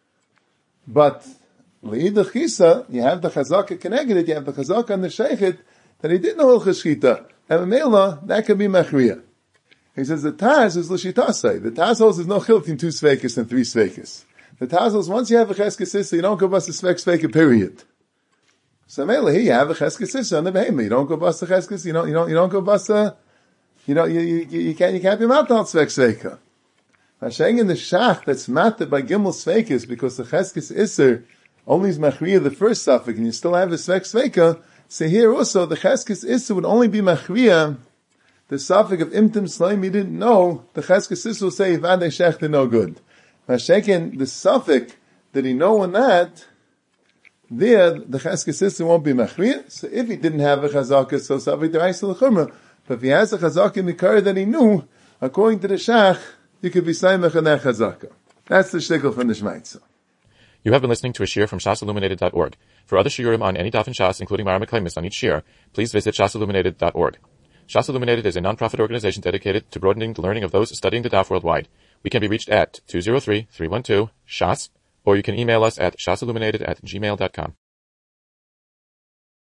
But, Le'idach Chisa, you have the Chazaka connected it, you have the Chazaka on the Sheikhet, that he didn't know Hilchas Shchita. And Mela, that could be Machriya. He says the Taz is L'shitasai. The Taz holds there's no chil between two Sveikis and three Sveikis. The Tazos, once you have a Cheskes Issa, you don't go bust a Svek Sveka, period. So Mela, here you have a Cheskes Issa on the Behema. You don't go bust a Cheskes, you don't, you don't, you don't go bust a, you know, you, you, you can't, you can't be matter on Svek Sveka. Hasheng in the Shach that's matter by Gimel Svekis, because the Cheskes Issa only is Machriya the first suffix, and you still have a Svek Sveka, so here also, the Cheskes Issa would only be Machriya the suffix of Imtim Slaim you didn't know, the Cheskes Issa will say, Vade Shechte no good. Mashaken, the suffix that he know on that, there, the Cheskes Issa won't be Machriya. So if he didn't have a Chazaka, so suffix the Reisel Chumrah. But if he has a Chazaka in the Kar that he knew, according to the Shach, you could be Saimach on that Chazaka. That's the shtickle from the Shmaitza. You have been listening to a shiur from shas illuminated dot org. For other shiurim on any daf in Shas, including Mara Meklemis on each shiur, please visit shas illuminated dot org. Shas Illuminated is a non-profit organization dedicated to broadening the learning of those studying the daf worldwide. We can be reached at two zero three, three one two, S H A S, or you can email us at shasilluminated at gmail dot com.